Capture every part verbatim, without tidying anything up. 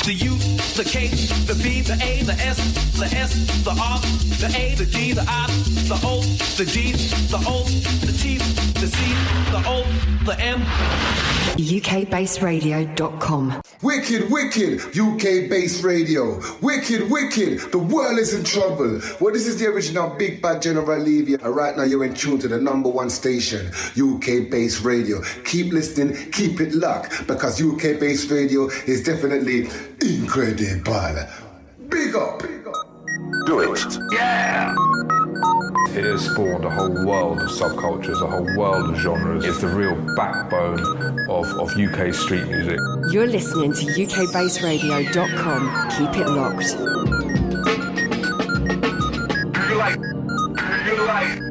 the U, the K, the B, the A, the S, the S, the R, the A, the G, the I, the O, the G, the O, the T, the C, the O, the M. U K Bass Radio dot com. Wicked, wicked, U K Bass Radio. Wicked, wicked, the world is in trouble. Well, this is the original Big Bad General Levy, and right now you're in tune to the number one station, U K Bass Radio. Keep listening, keep it locked, because U K Bass Radio is definitely incredible. Big up! Big up. Do it. Yeah! It has spawned a whole world of subcultures, a whole world of genres. It's the real backbone of, of U K street music. You're listening to U K Bass Radio dot com. Keep it locked. You like, you like.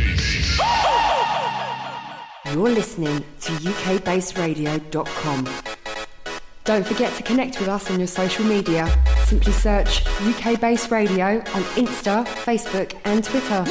You're listening to U K Bass Radio dot com. Don't forget to connect with us on your social media. Simply search U K Bass Radio on Insta, Facebook and Twitter.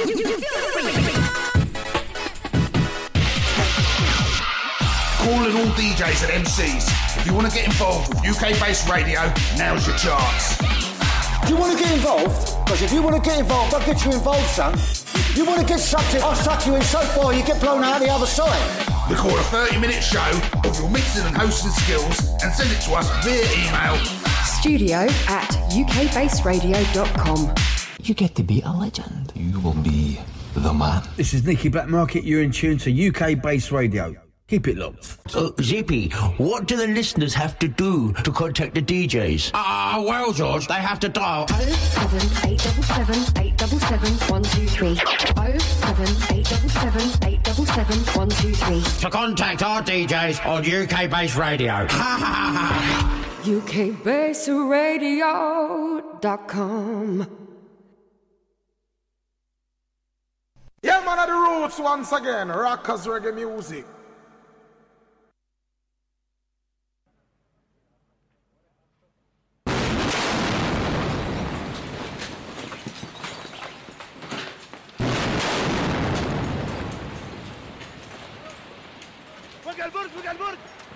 Calling all D Js and M Cs. If you want to get involved with U K Bass Radio, now's your chance. Do you want to get involved? Because if you want to get involved, I'll get you involved, son. You want to get sucked in, I'll suck you in so far you get blown out the other side. Record a thirty minute show of your mixing and hosting skills and send it to us via email. Studio at U K Bass Radio dot com. You get to be a legend. You will be the man. This is Nicky Blackmarket. You're in tune to U K Bass Radio. Keep it locked. Uh, Zippy, what do the listeners have to do to contact the D Js? Ah, uh, well, George, they have to dial oh seven eight seven seven eight seven seven one two three. oh seven eight seven seven eight seven seven one two three. to contact our D Js on U K Bass Radio. U K Bass Radio dot com. Yeah, man, of the roots once again. Rockers reggae music. فوق البرج فوق البرج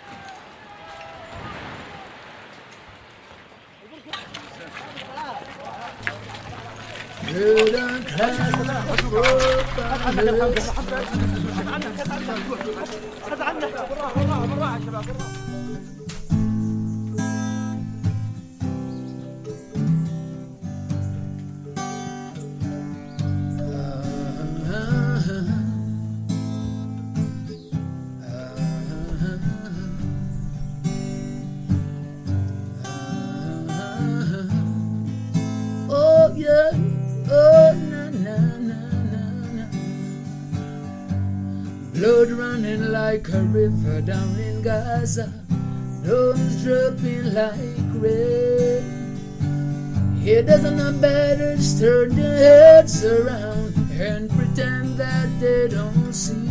خذ عنك بالراحه بالراحه بالراحه يا شباب Oh yeah, oh na na na na na. Blood running like a river down in Gaza, blood's dropping like rain. Here doesn't know better, turn their heads around and pretend that they don't see.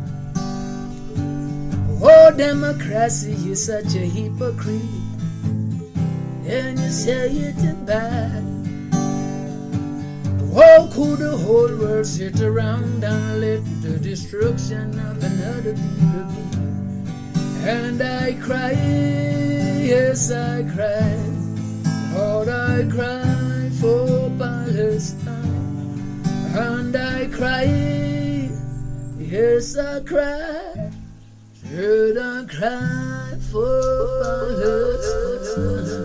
Oh, democracy is such a hypocrite, and you say it's bad. How could the whole world sit around and let the destruction of another people be? And I cry, yes I cry, Lord I cry for Palestine. And I cry, yes I cry, should I cry for Palestine?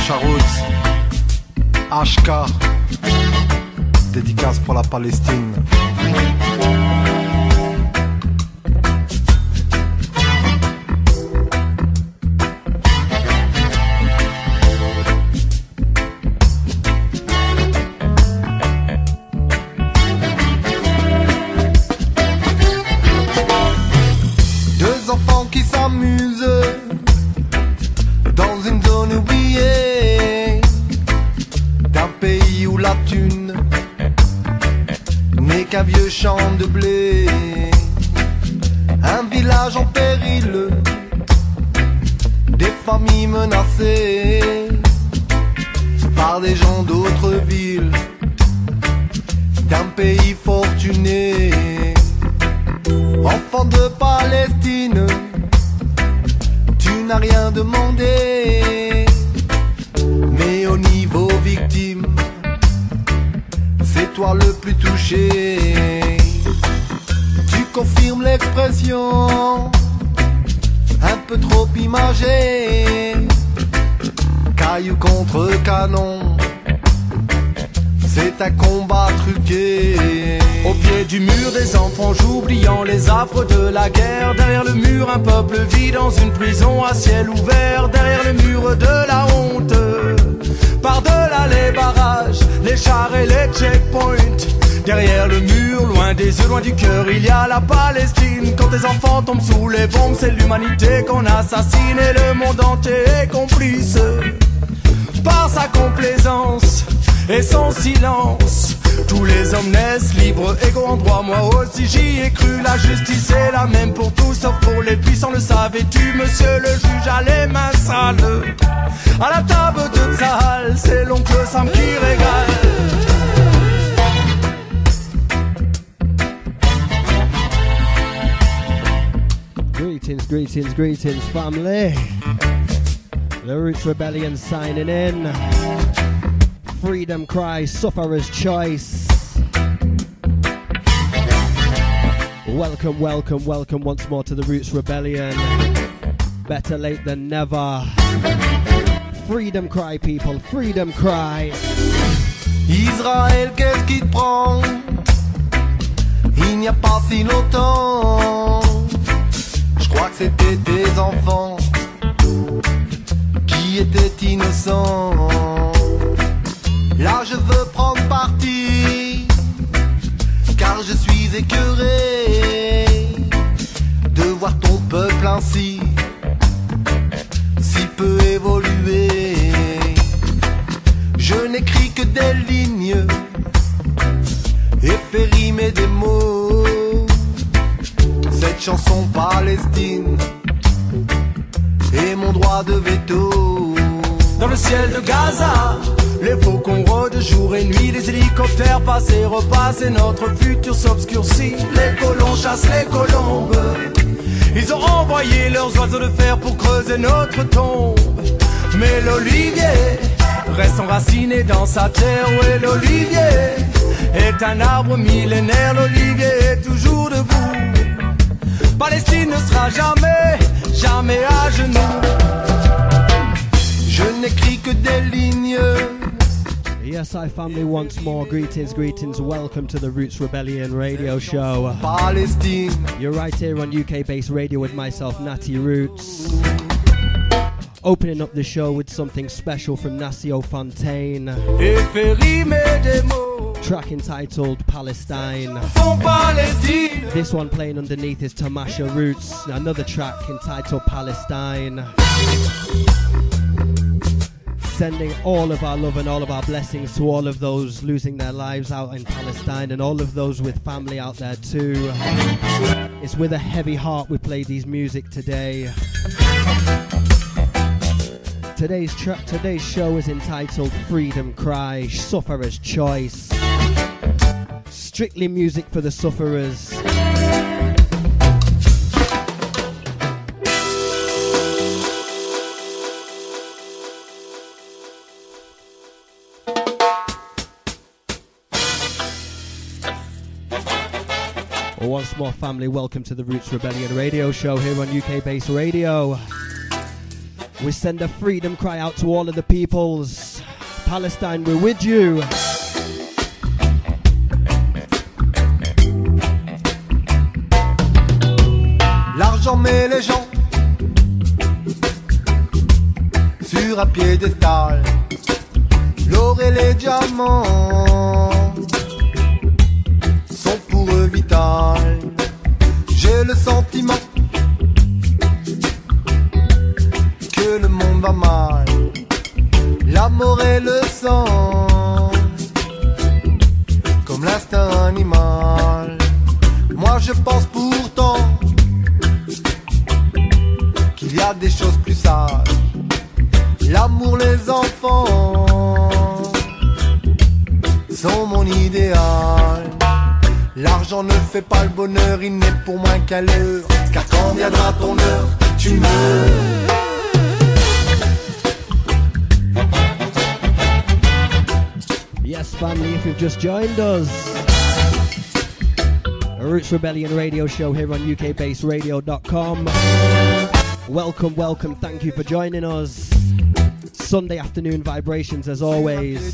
Sacha Roots, H K, dédicace pour la Palestine. Qu'un vieux champ de blé, un village en péril, des familles menacées par des gens d'autres villes, d'un pays fortuné, enfant de Palestine, tu n'as rien demandé, mais au niveau victime, c'est toi le plus touché. Tu confirmes l'expression, un peu trop imagée. Caillou contre canon, c'est un combat truqué. Au pied du mur des enfants, j'oubliant les affres de la guerre. Derrière le mur, un peuple vit dans une prison à ciel ouvert. Derrière le mur de la honte, par-delà les barrages, les chars et les checkpoints. Derrière le mur, loin des yeux, loin du cœur, il y a la Palestine. Quand tes enfants tombent sous les bombes, c'est l'humanité qu'on assassine. Et le monde entier est complice par sa complaisance et son silence. Tous les hommes naissent libres, égaux en droit, moi aussi j'y ai cru. La justice est la même pour tous, sauf pour les puissants, le savais-tu? Monsieur le juge a les mains sales à la table de Tzahal, c'est l'oncle Sam qui régale. Greetings, greetings, greetings, family. The Roots Rebellion signing in. Freedom cry, sufferer's choice. Welcome, welcome, welcome once more to the Roots Rebellion. Better late than never. Freedom cry, people, freedom cry. Israël, qu'est-ce qui te prend? Il n'y a pas si longtemps, je crois que c'était tes enfants qui étaient innocents. Là je veux prendre parti, car je suis écœuré de voir ton peuple ainsi, si peu évolué. Je n'écris que des lignes et fais rimer des mots cette chanson Palestine et mon droit de veto. Dans le ciel de Gaza, les faucons rôdent jour et nuit, les hélicoptères passent et repassent et notre futur s'obscurcit. Les colons chassent les colombes, ils ont envoyé leurs oiseaux de fer pour creuser notre tombe. Mais l'olivier reste enraciné dans sa terre, ouais, l'olivier est un arbre millénaire, l'olivier est toujours debout. Palestine ne sera jamais, jamais à genoux. Je n'écris que des lignes. Yes, I family once more. Greetings, greetings. Welcome to the Roots Rebellion radio show. Palestine. You're right here on U K-based radio with myself, Natty Roots. Opening up the show with something special from Nassio Fontaine. Track entitled Palestine. This one playing underneath is Tamasha Roots. Another track entitled Palestine. Sending all of our love and all of our blessings to all of those losing their lives out in Palestine and all of those with family out there too. It's with a heavy heart we play these music today. Today's track, today's show is entitled Freedom Cry, Sufferer's Choice. Strictly music for the sufferers. Once more, family, welcome to the Roots Rebellion radio show here on U K-based radio. We send a freedom cry out to all of the peoples. Palestine, we're with you. L'argent met les gens sur un piédestal. L'or et les diamants sont pour eux vital. J'ai le sentiment que le monde va mal. La mort et le sang, comme l'instinct animal. Moi je pense pourtant qu'il y a des choses plus sages. L'amour, les enfants sont mon idéal. L'argent ne fait pas le bonheur, il n'est pour moi qu'à l'heure. Car quand viendra ton heure, tu meurs. Yes, family, if you've just joined us, a Roots Rebellion radio show here on U K based radio dot com. Welcome, welcome, thank you for joining us. Sunday afternoon vibrations as always.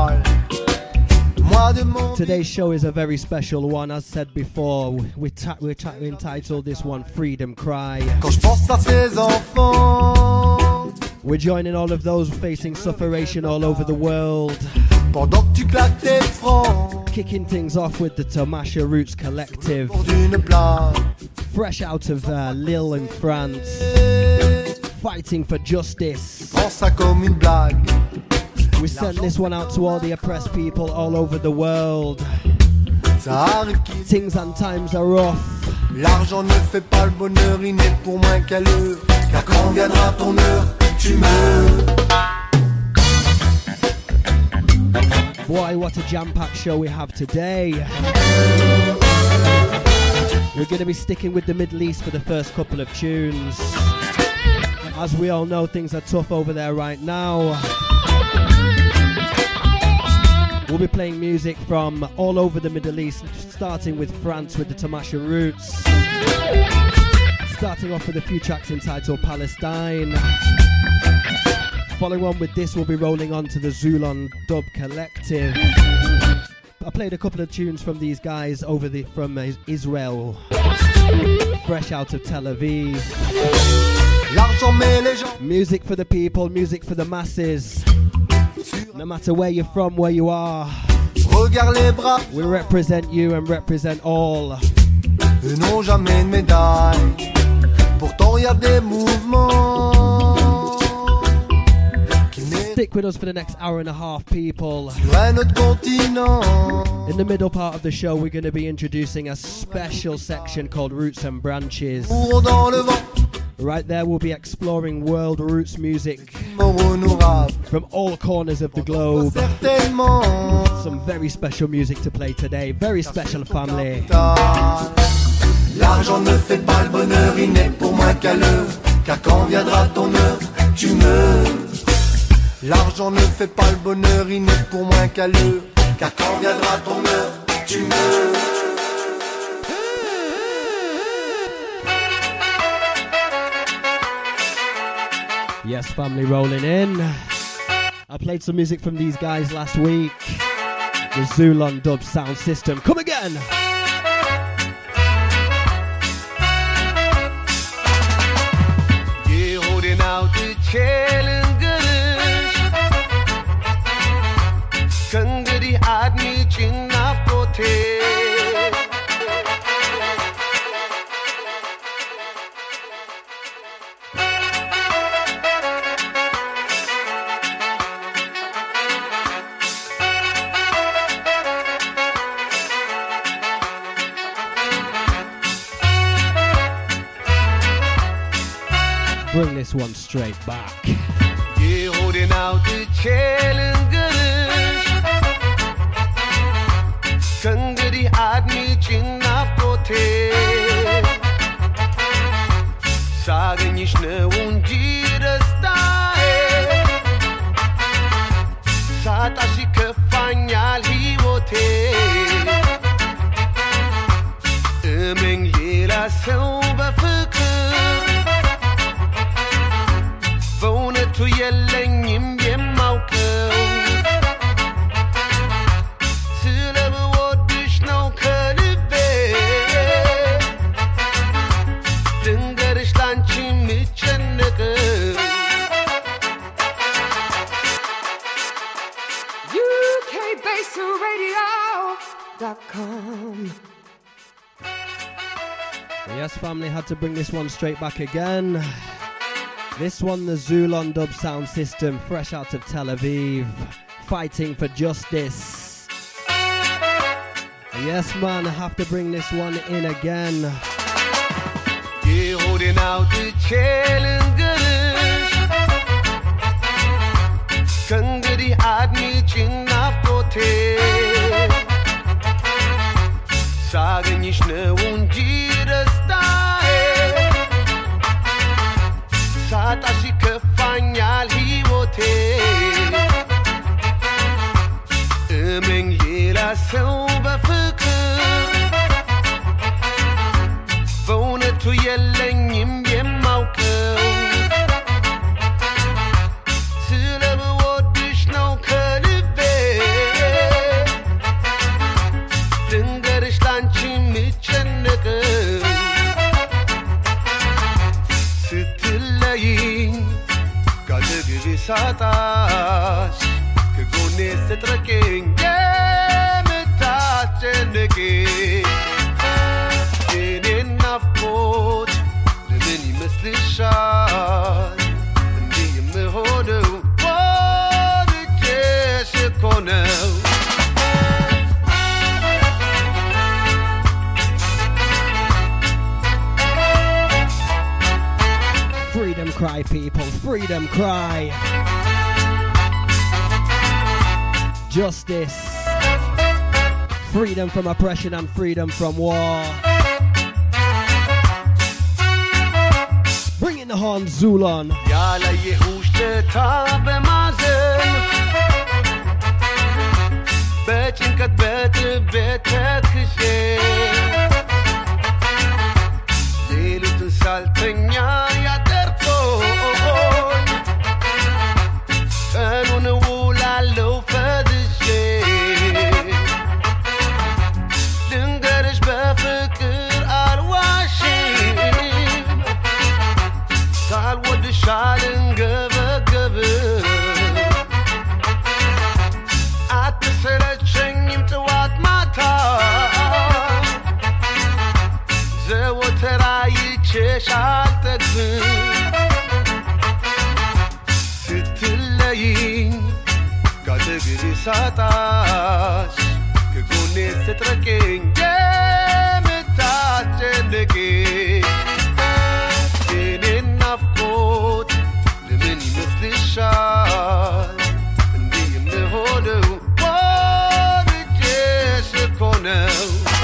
Today's show is a very special one. As said before, we ta- we're, ta- we entitled this one Freedom Cry. We're joining all of those facing sufferation all over the world. Kicking things off with the Tomasha Roots Collective. Fresh out of uh, Lille in France. Fighting for justice. We send this one out to all the oppressed people all over the world. Things and times are rough. L'argent ne fait pas le bonheur, il n'est pour moi qu'à l'heure. Car quand viendra ton heure, tu meurs. Boy, what a jam-packed show we have today. We're going to be sticking with the Middle East for the first couple of tunes. As we all know, things are tough over there right now. We'll be playing music from all over the Middle East, starting with France with the Tomasha Roots. Starting off with a few tracks entitled Palestine. Following on with this, we'll be rolling on to the Zulon Dub Collective. I played a couple of tunes from these guys over the from uh, Israel, fresh out of Tel Aviv. Music for the people, music for the masses. No matter where you're from, where you are, we represent you and represent all. Eux n'ont jamais de médaille, pourtant y a des mouvements. Stick with us for the next hour and a half, people. In the middle part of the show, we're going to be introducing a special section called Roots and Branches. Right there, we'll be exploring world roots music from all corners of the globe. Some very special music to play today. Very special, family. L'argent ne fait pas le bonheur, il n'est pour moi qu'à l'heure. Car quand viendra ton heure, tu meurs. L'argent ne fait pas le bonheur, il n'est pour moi qu'à l'heure. Car quand viendra ton heure, tu meurs. Yes, family, rolling in. I played some music from these guys last week. The Zulon Dub Sound System. Come again! Yeah, holding out the challenge. Kangari aadmi chinna pothe. Bring this one straight back. Yeah, holding out the challenge. Kangari aadmi chinna pothe. Saganish ne undira stae. Satashi kafanyal hiwote. Emeng lela sauba fikr. dot com. Yes, family, had to bring this one straight back again. This one, the Zulon Dub Sound System, fresh out of Tel Aviv, fighting for justice. Yes, man, I have to bring this one in again. You're holding out the challenge. Kangari admi chinna pote. Saganish ne unjira stae. Satashi kafanyal hiwote. Emeng yela sauba fikr. Vona tu yelengim yemauke. Silaba wodish no kalibe. Dingerish lanchi micheneke. Sitillayin kadegi satas. Kegone setraking yemetacheneke. Nafot, the many mislishad, and the mehodo, what the Jessica. Freedom cry, people, freedom cry. Justice, freedom from oppression and freedom from war. Bring in the horn, Zulon. Yala yehushte tabe mazen. Betchin kat bete bete kishe. Zelutun saltenya ya terto. Kanun wula lo fadishe. Dingerish befikir alwashin. Sal wad shalin gava gava. At the selection him to what matter. Ze waterai cheshal tagzin. Sitillayin kadegiri satas. Kegone setraking yemetacheneke. Nafot, the many mislishad, and the mehodo, what the Jessica now.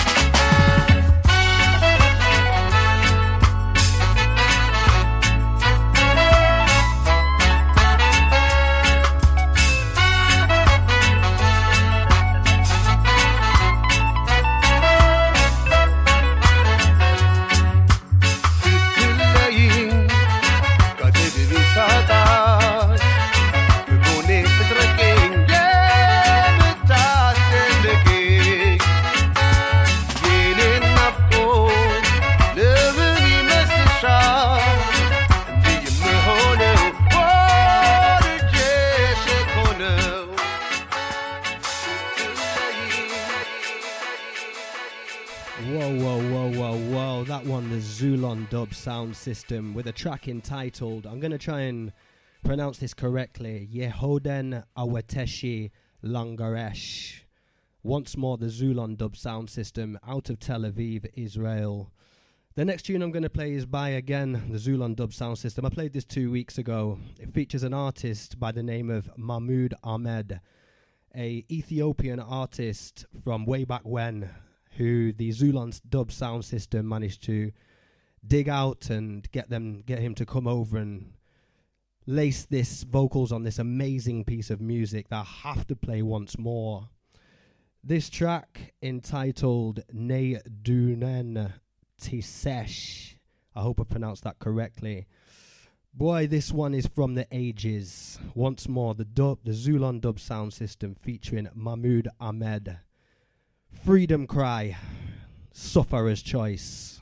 Zulon Dub Sound System with a track entitled, I'm going to try and pronounce this correctly, Yehoden Awateshi Langaresh. Once more, the Zulon Dub Sound System out of Tel Aviv, Israel. The next tune I'm going to play is by, again, the Zulon Dub Sound System. I played this two weeks ago. It features an artist by the name of Mahmoud Ahmed, a Ethiopian artist from way back when, who the Zulon Dub Sound System managed to dig out and get them, get him to come over and lace this vocals on this amazing piece of music that I have to play once more. This track entitled Ne Dunen Tisesh. I hope I pronounced that correctly. Boy, this one is from the ages. Once more, the dub, the Zulon Dub Sound System featuring Mahmoud Ahmed. Freedom Cry, Sufferer's Choice.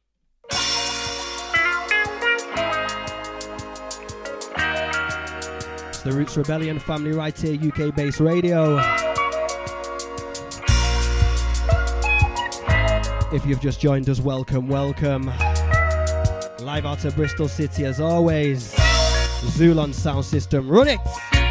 It's the Roots Rebellion family right here, U K-based radio. If you've just joined us, welcome, welcome. Live out of Bristol City as always. Zulon Sound System, run it!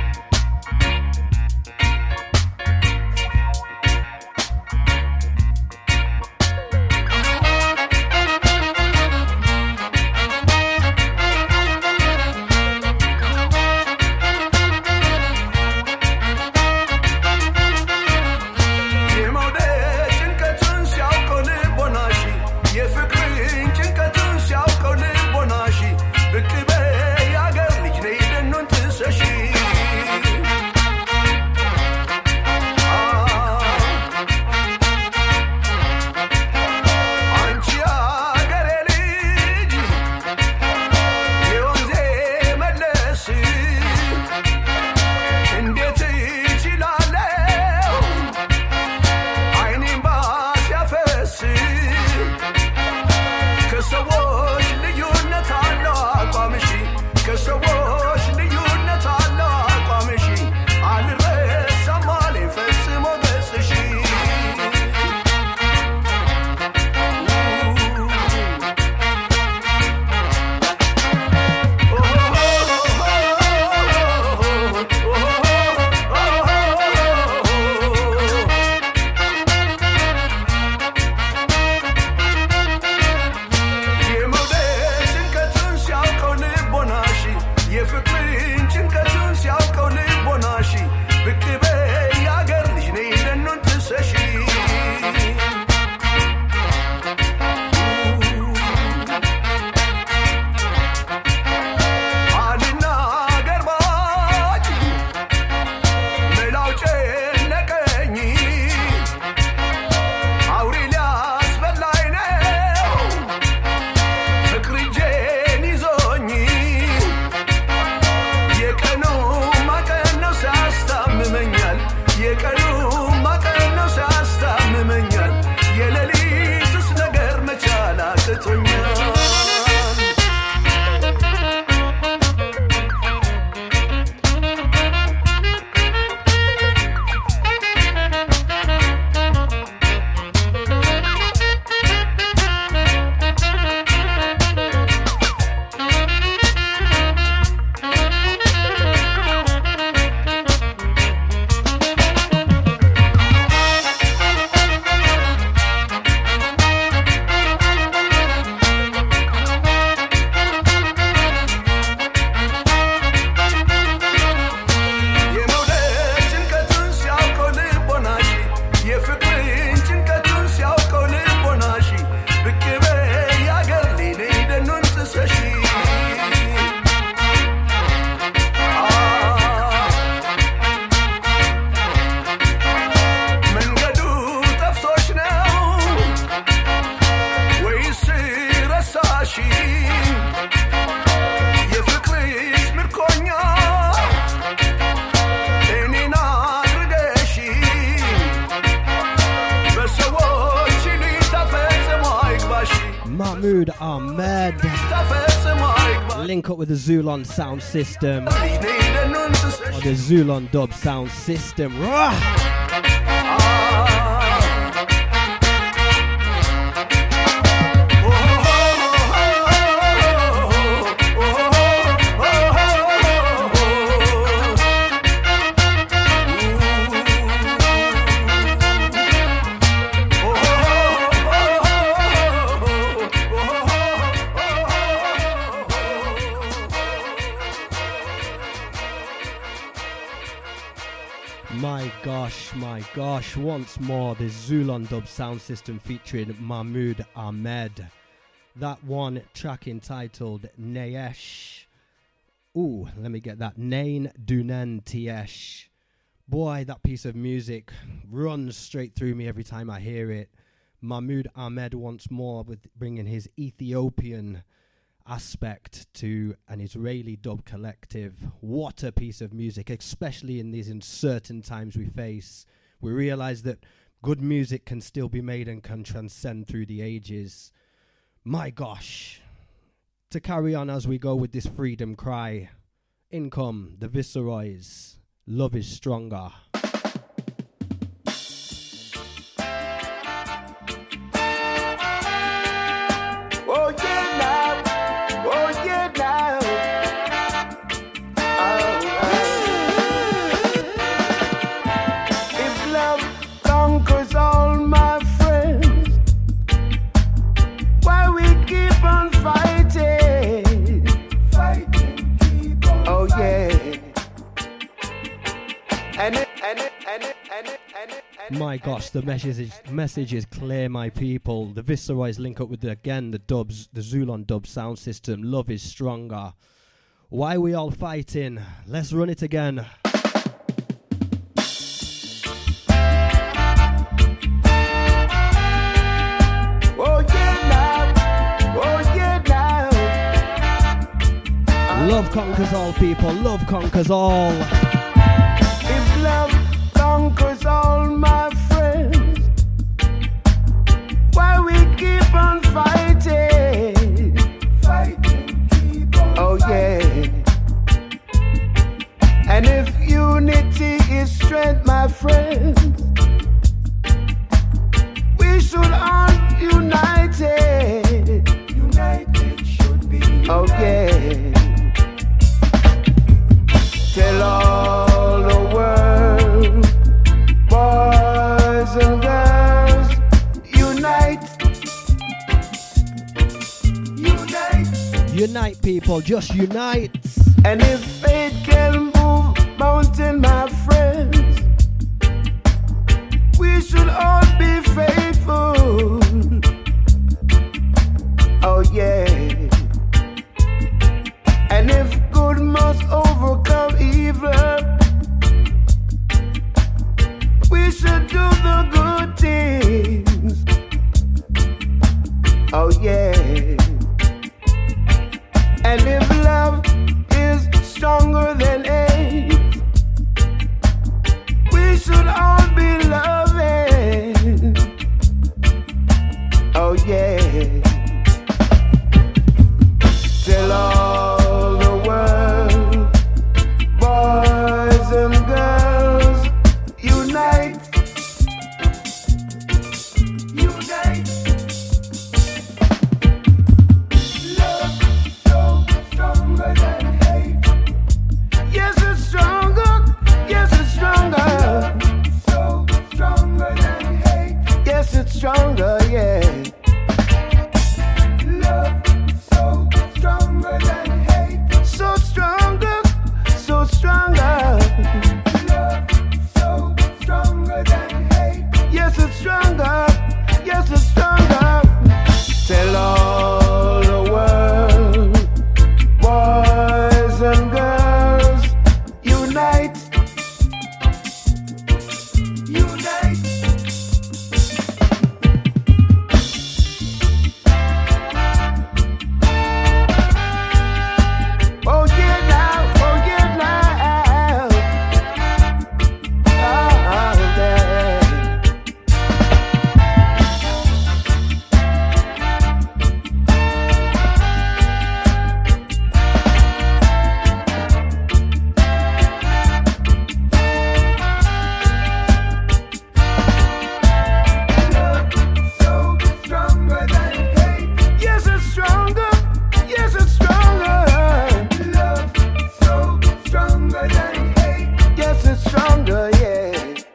Mahmoud Ahmed. Link up with the Zulon Sound System. Or the Zulon Dub Sound System. Rah! My gosh, my gosh, once more the Zulon Dub Sound System featuring Mahmoud Ahmed. That one track entitled Nayesh. Ooh, let me get that. Nain Dunen Tiesh. Boy, that piece of music runs straight through me every time I hear it. Mahmoud Ahmed once more with bringing his Ethiopian aspect to an Israeli dub collective. What a piece of music, especially in these uncertain times we face. We realize that good music can still be made and can transcend through the ages. My gosh. To carry on as we go with this freedom cry, in come the Viceroys. Love is stronger. My gosh, the message is, message is clear, my people. The Viceroys link up with, the, again, the dubs, the Zulon dub sound system. Love is stronger. Why we all fighting? Let's run it again. Oh yeah now, oh yeah now. Love conquers all, people. Love conquers all. If love conquers all, my friends, why we keep on fighting? Fighting, keep on oh fighting. Yeah. And if unity is strength, my friends, we should all united. United should be united. Oh yeah. Tell all the world, boys and girls, unite. Unite. Unite, people, just unite. And if fate can move mountain, my friends, we should all be faithful. Oh yeah. And if good must overcome evil, we should do the good things. Oh yeah. And if love is stronger than hate, we should all be loving. Oh yeah. Tell all the world, boys and girls, unite. Unite. Love so stronger than hate. Yes, it's stronger. Yes, it's stronger. So stronger than hate. Yes, it's stronger, yeah. Love so stronger than hate. So stronger, so stronger. Love so stronger than hate. Yes, it's stronger. Yes, it's stronger. Tell all the world, boys and girls, unite. Unite. Oh yeah now, oh yeah now. Oh yeah. Love so stronger than hate. Yes, it's stronger. Yes, it's stronger. Love so stronger than hate. Yes, it's stronger, yeah.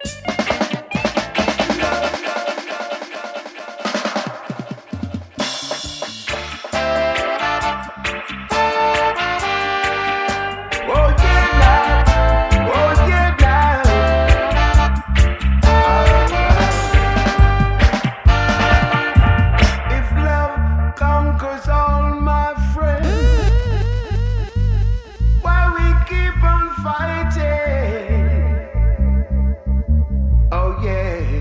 Oh yeah now, oh yeah now. If love conquers all, my friends, why we keep on fighting? Oh yeah.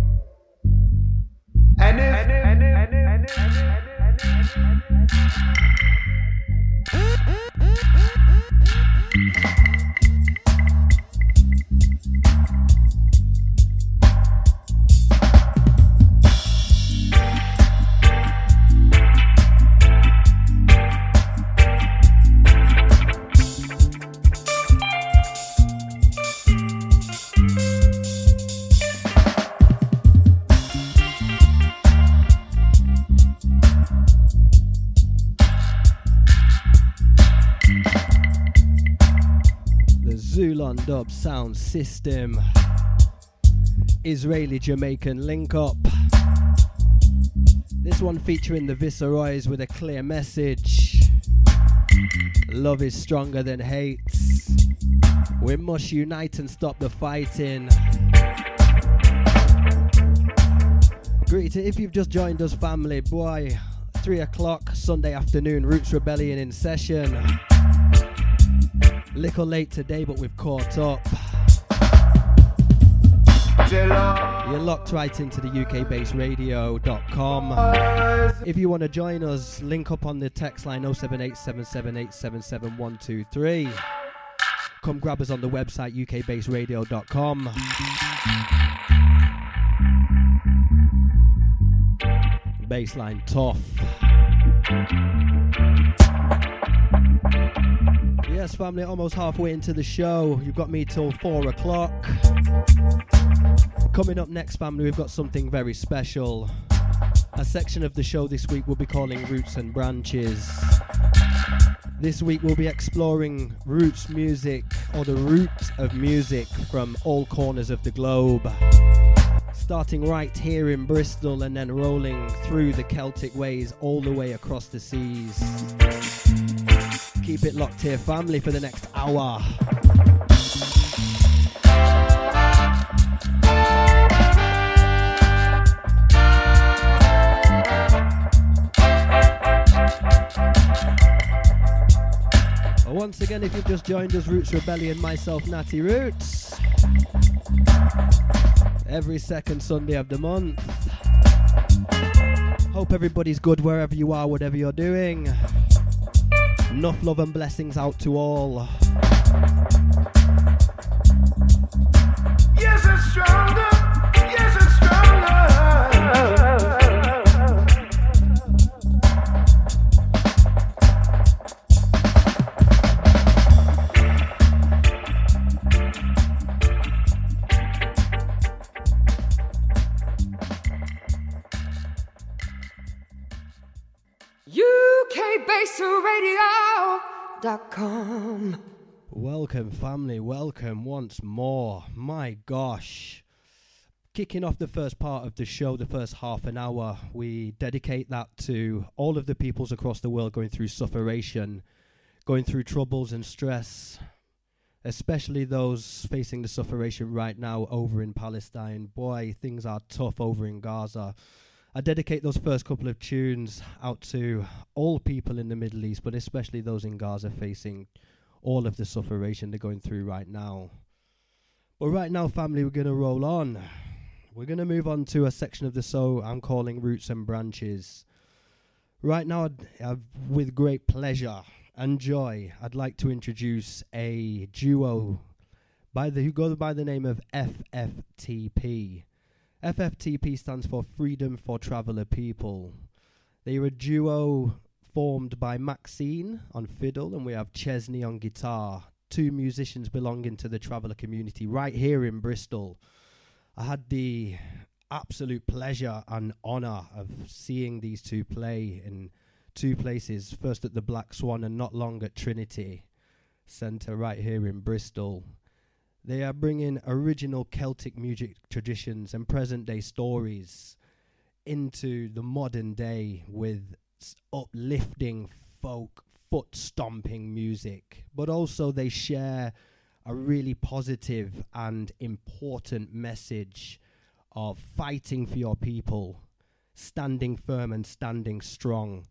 And if, and if, and if, and if, and if, and The Zulon dub sound system. Israeli Jamaican link up. This one featuring the Viceroys with a clear message. Love is stronger than hate. We must unite and stop the fighting. Greeting if you've just joined us, family. Boy, three o'clock Sunday afternoon, Roots Rebellion in session. Little late today, but we've caught up. You're locked right into the U K based radio dot com. If you want to join us, link up on the text line oh seven eight seven seven eight seven seven one two three. Come grab us on the website U K based radio dot com. Baseline tough. Yes, family, almost halfway into the show. You've got me till four o'clock. Coming up next, family, we've got something very special. A section of the show this week we'll be calling Roots and Branches. This week we'll be exploring roots music, or the root of music, from all corners of the globe. Starting right here in Bristol and then rolling through the Celtic ways all the way across the seas. Keep it locked here, family, for the next hour. Once again, if you've just joined us, Roots Rebellion, myself, Natty Roots. Every second Sunday of the month. Hope everybody's good wherever you are, whatever you're doing. Enough love and blessings out to all. Yes, it's stronger. Yes, it's stronger. U K based radio dot com. Welcome, family, welcome once more. My gosh. Kicking off the first part of the show, the first half an hour, we dedicate that to all of the peoples across the world going through sufferation, going through troubles and stress, especially those facing the sufferation right now over in Palestine. Boy, things are tough over in Gaza. I dedicate those first couple of tunes out to all people in the Middle East, but especially those in Gaza facing all of the sufferation they're going through right now. But right now, family, we're going to roll on. We're going to move on to a section of the show I'm calling Roots and Branches. Right now, I'd, I've, with great pleasure and joy, I'd like to introduce a duo by the who go by the name of F F T P. F F T P stands for Freedom for Traveller People. They are a duo formed by Maxine on fiddle, and we have Chesney on guitar, two musicians belonging to the traveller community right here in Bristol. I had the absolute pleasure and honour of seeing these two play in two places, first at the Black Swan and not long at Trinity Centre right here in Bristol. They are bringing original Celtic music traditions and present-day stories into the modern day with s- uplifting folk, foot-stomping music. But also they share a really positive and important message of fighting for your people, standing firm and standing strong.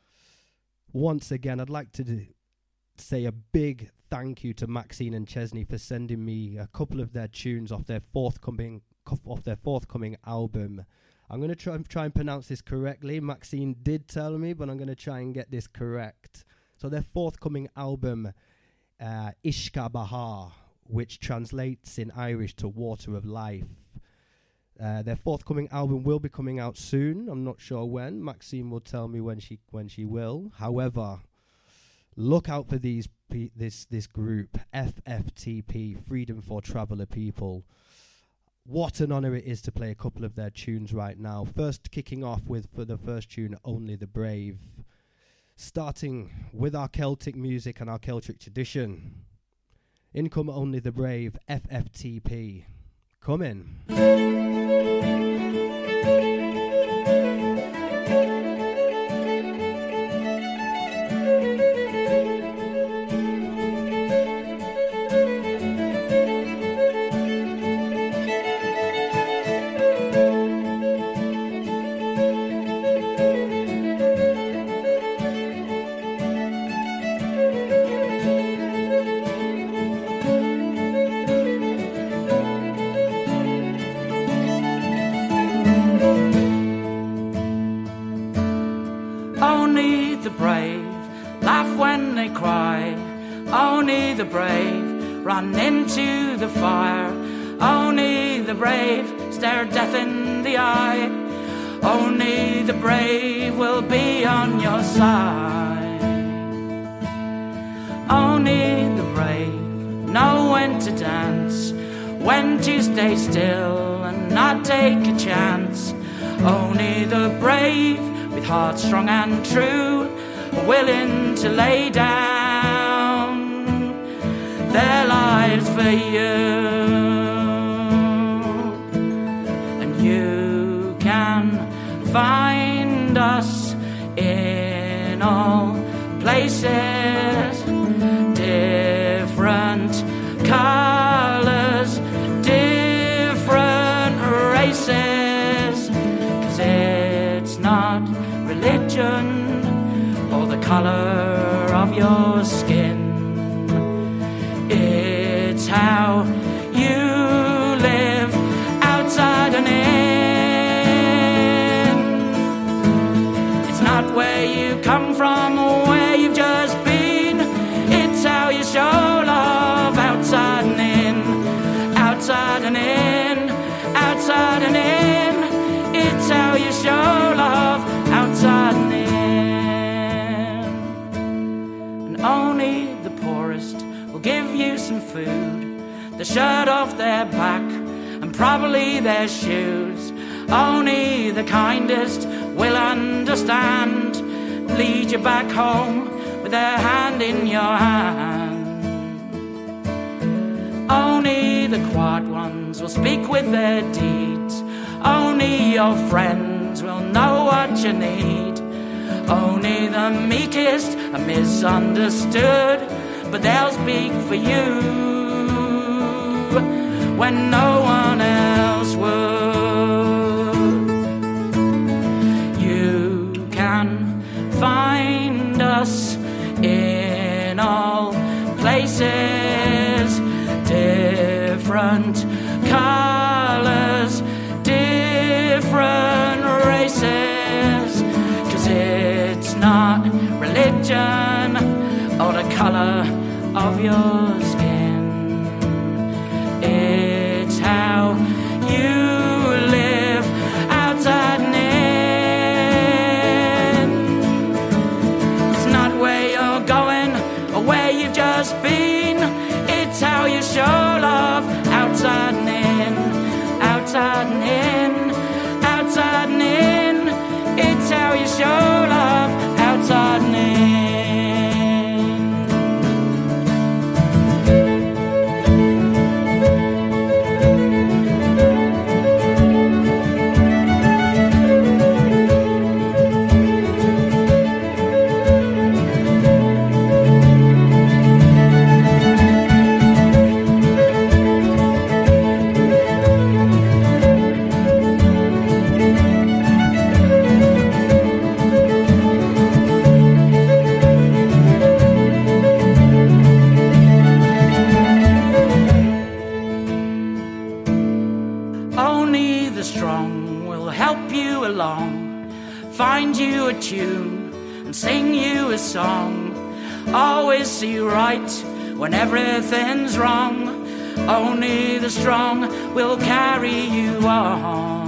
Once again, I'd like to do say a big thank you to Maxine and Chesney for sending me a couple of their tunes off their forthcoming off their forthcoming album. I'm going to try and try and pronounce this correctly. Maxine did tell me, but I'm going to try and get this correct. So their forthcoming album, uh, Ishka Bahar, which translates in Irish to Water of Life. Uh, their forthcoming album will be coming out soon. I'm not sure when. Maxine will tell me when she when she will. However, look out for these pe- this this group, F F T P, Freedom for Traveller People. What an honour it is to play a couple of their tunes right now. First, kicking off with, for the first tune, Only the Brave. Starting with our Celtic music and our Celtic tradition. In come Only the Brave, F F T P. Come in. the brave run into the fire. Only the brave stare death in the eye. Only the brave will be on your side. Only the brave know when to dance, when to stay still and not take a chance. Only the brave, with hearts strong and true, are willing to lay down their lives for you. And you can find us in all places, different colors, different races. 'Cause it's not religion or the color of your skin, it's how you live outside and in. It's not where you come from or where you've just been, it's how you show love outside and in, outside and in, outside and in. It's how you show love outside and in. And only the poorest will give you some food, the shirt off their back and probably their shoes. Only the kindest will understand, lead you back home with their hand in your hand. Only the quiet ones will speak with their deeds. Only your friends will know what you need. Only the meekest are misunderstood, but they'll speak for you when no one else would. You can find us in all places, different colors, different races. 'Cause it's not religion or the color of your skin, it's how you live outside and in. It's not where you're going or where you've just been, it's how you show love outside and in, outside and in, outside and in. It's how you show love outside and in. Find you a tune and sing you a song, always see right when everything's wrong. Only the strong will carry you on.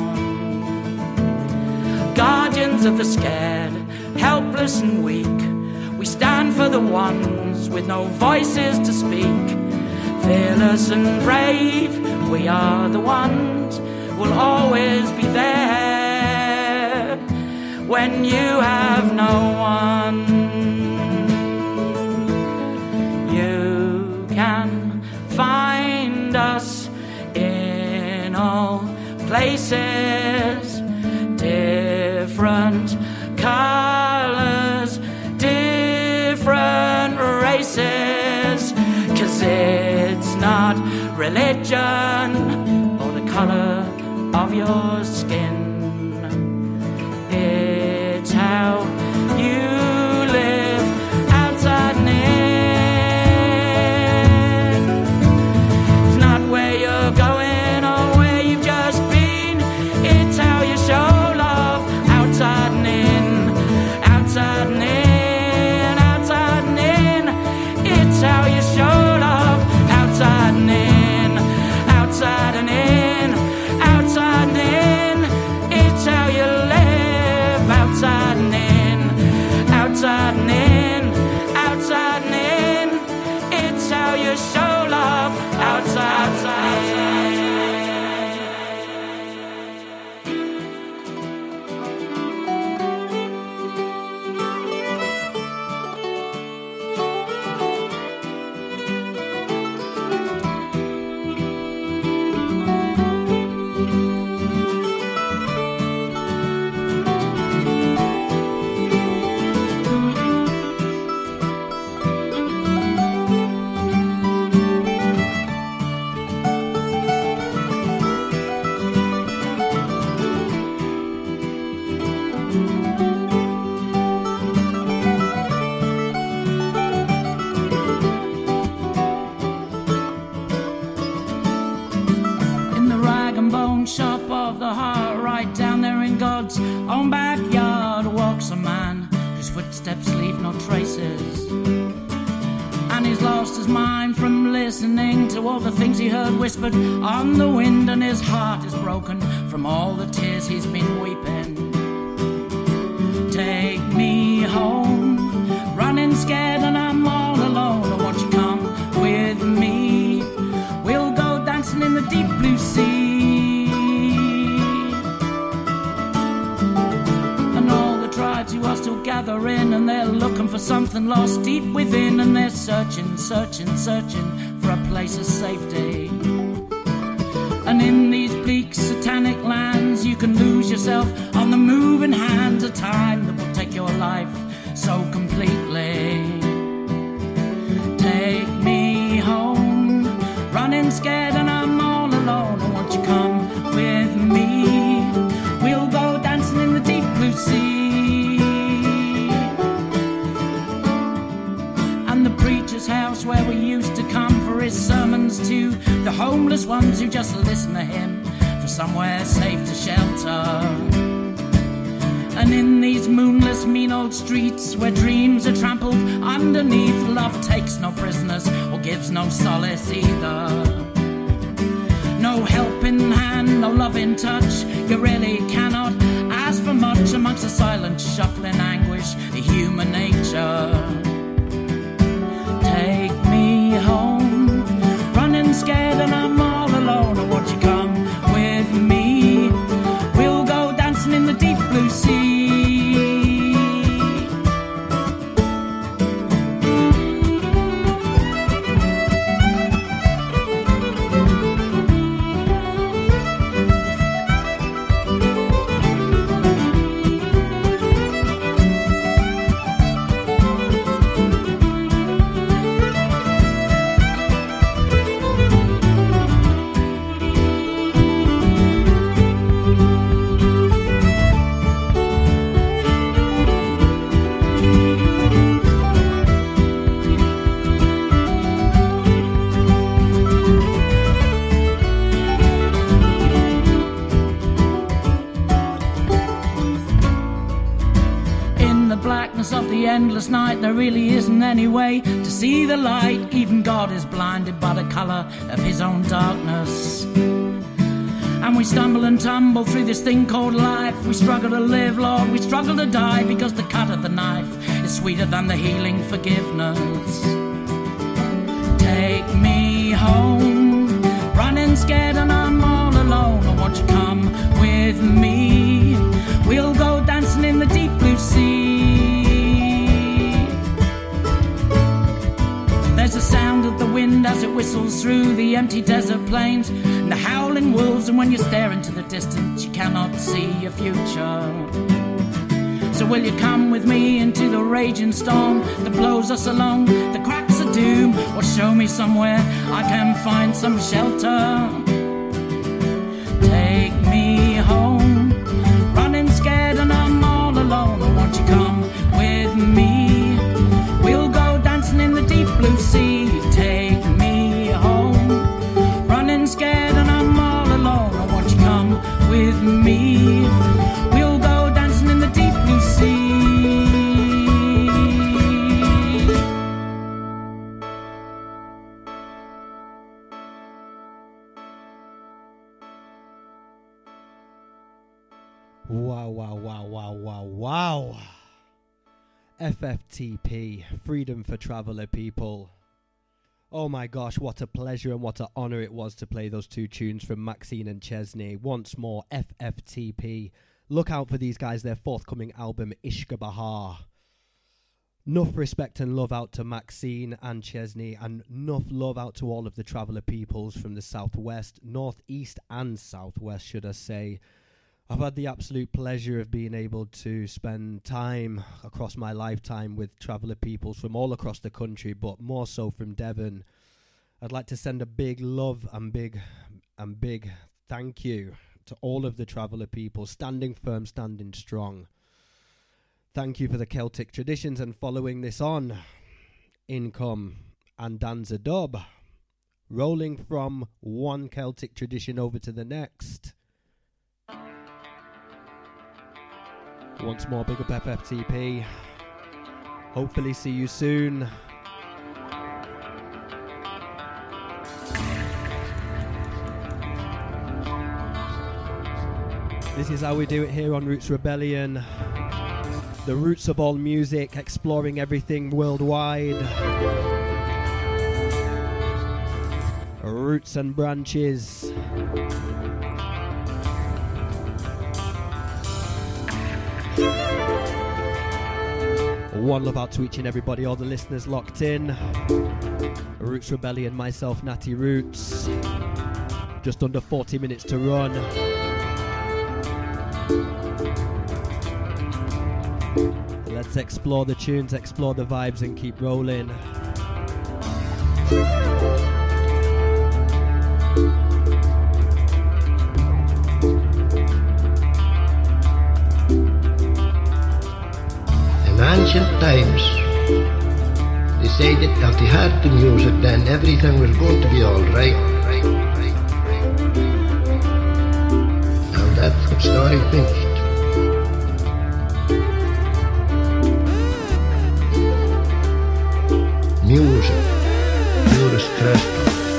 Guardians of the scared, helpless and weak, we stand for the ones with no voices to speak. Fearless and brave, we are the ones, will always be there when you have no one. You can find us in all places, different colors, different races. 'Cause it's not religion or the color of your skin, it's how you live outside and in. It's not where you're going or where you've just been, it's how you show love outside and in, outside and in, outside and in. It's how you show love the heart, right down there in God's own backyard walks a man whose footsteps leave no traces. And he's lost his mind from listening to all the things he heard whispered on the wind, and his heart is broken from all the tears he's been weeping. Take me home, running scared and I'm all alone. Won't you come with me? We'll go dancing in the deep blue sea. And all the tribes who are still gathering, and they're looking for something lost deep within, and they're searching, searching, searching for a place of safety. And in these bleak satanic lands you can lose yourself on the moving hands of time that will take your life so completely. Take me home, running scared and I'm all alone. Oh, won't you come with me? We'll go dancing in the deep blue sea. And the preacher's house where we used to come for his sermons to the homeless ones who just listen to him for somewhere safe to shelter. And in these moonless, mean old streets where dreams are trampled underneath, love takes no prisoners or gives no solace either. No helping hand, no loving touch, you really cannot ask for much amongst the silent shuffling anguish of human nature. Take me home, running scared and I'm all alone. Or won't you come with me? We'll go dancing in the deep blue sea. Of the endless night, there really isn't any way to see the light. Even God is blinded by the colour of his own darkness. And we stumble and tumble through this thing called life. We struggle to live, Lord, we struggle to die, because the cut of the knife is sweeter than the healing forgiveness. Take me home, running scared and I'm all alone. Or won't you come with me? We'll go dancing in the deep blue sea. There's the sound of the wind as it whistles through the empty desert plains, and the howling wolves, and when you stare into the distance you cannot see your future. So will you come with me into the raging storm that blows us along the cracks of doom, or show me somewhere I can find some shelter? Take me home, running scared and I'm all alone. Or won't you come with me? We'll go dancing in the deep blue sea. Take me home, running scared and I'm all alone. Or won't you come with me? We'll go dancing in the deep blue sea. Wow, wow, wow, wow, wow, wow. F F T P, Freedom for Traveller People. Oh my gosh, what a pleasure and what an honour it was to play those two tunes from Maxine and Chesney. Once more, F F T P. Look out for these guys, their forthcoming album, Ishqa Bahar. Enough respect and love out to Maxine and Chesney, and enough love out to all of the Traveller Peoples from the southwest, northeast and southwest, should I say. I've had the absolute pleasure of being able to spend time across my lifetime with Traveller Peoples from all across the country, but more so from Devon. I'd like to send a big love and big and big thank you to all of the Traveller Peoples, standing firm, standing strong. Thank you for the Celtic traditions, and following this on, in come Andanza Dub, rolling from one Celtic tradition over to the next. Once more, big up F F T P. Hopefully see you soon. This is how we do it here on Roots Rebellion. The roots of all music, exploring everything worldwide. Roots and branches. One love out to each and everybody, all the listeners locked in. Roots Rebellion, myself, Natty Roots. Just under forty minutes to run. Let's explore the tunes, explore the vibes, and keep rolling. In ancient times, they said that if they had the music, then everything was going to be all right. Now that's what story finished. Music, purest crystal.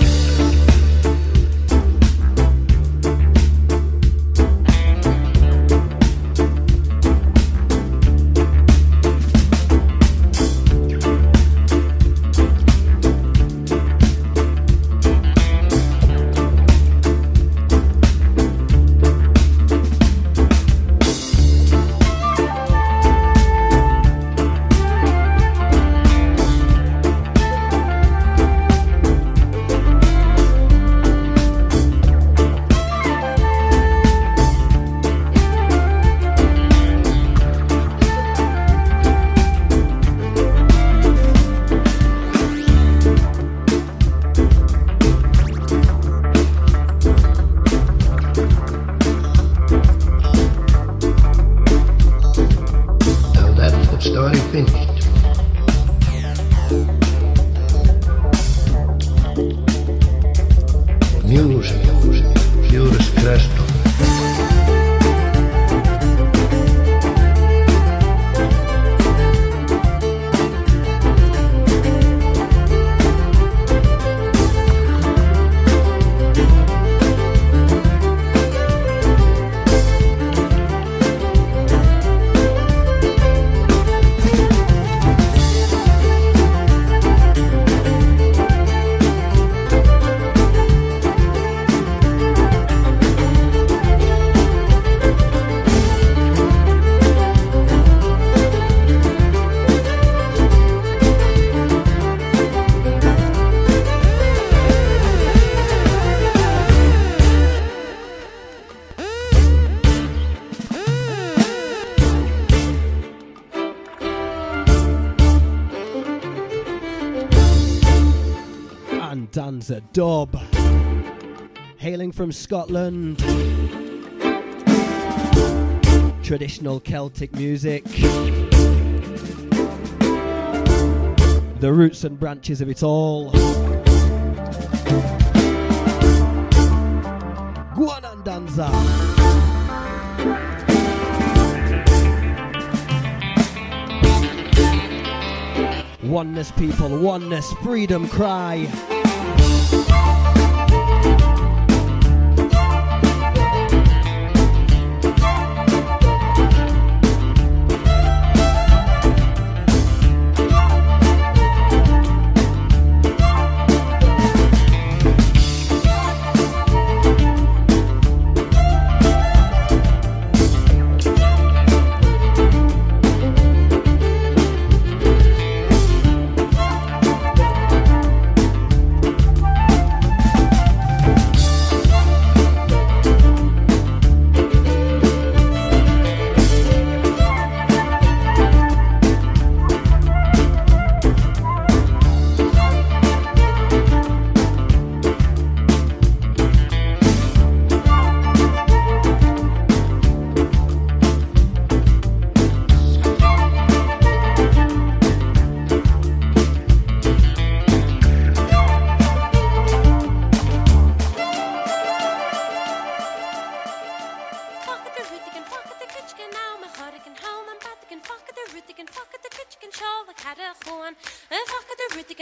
Danza Dub, hailing from Scotland, traditional Celtic music, the roots and branches of it all. Guanan Danza. Oneness, people, oneness, freedom cry.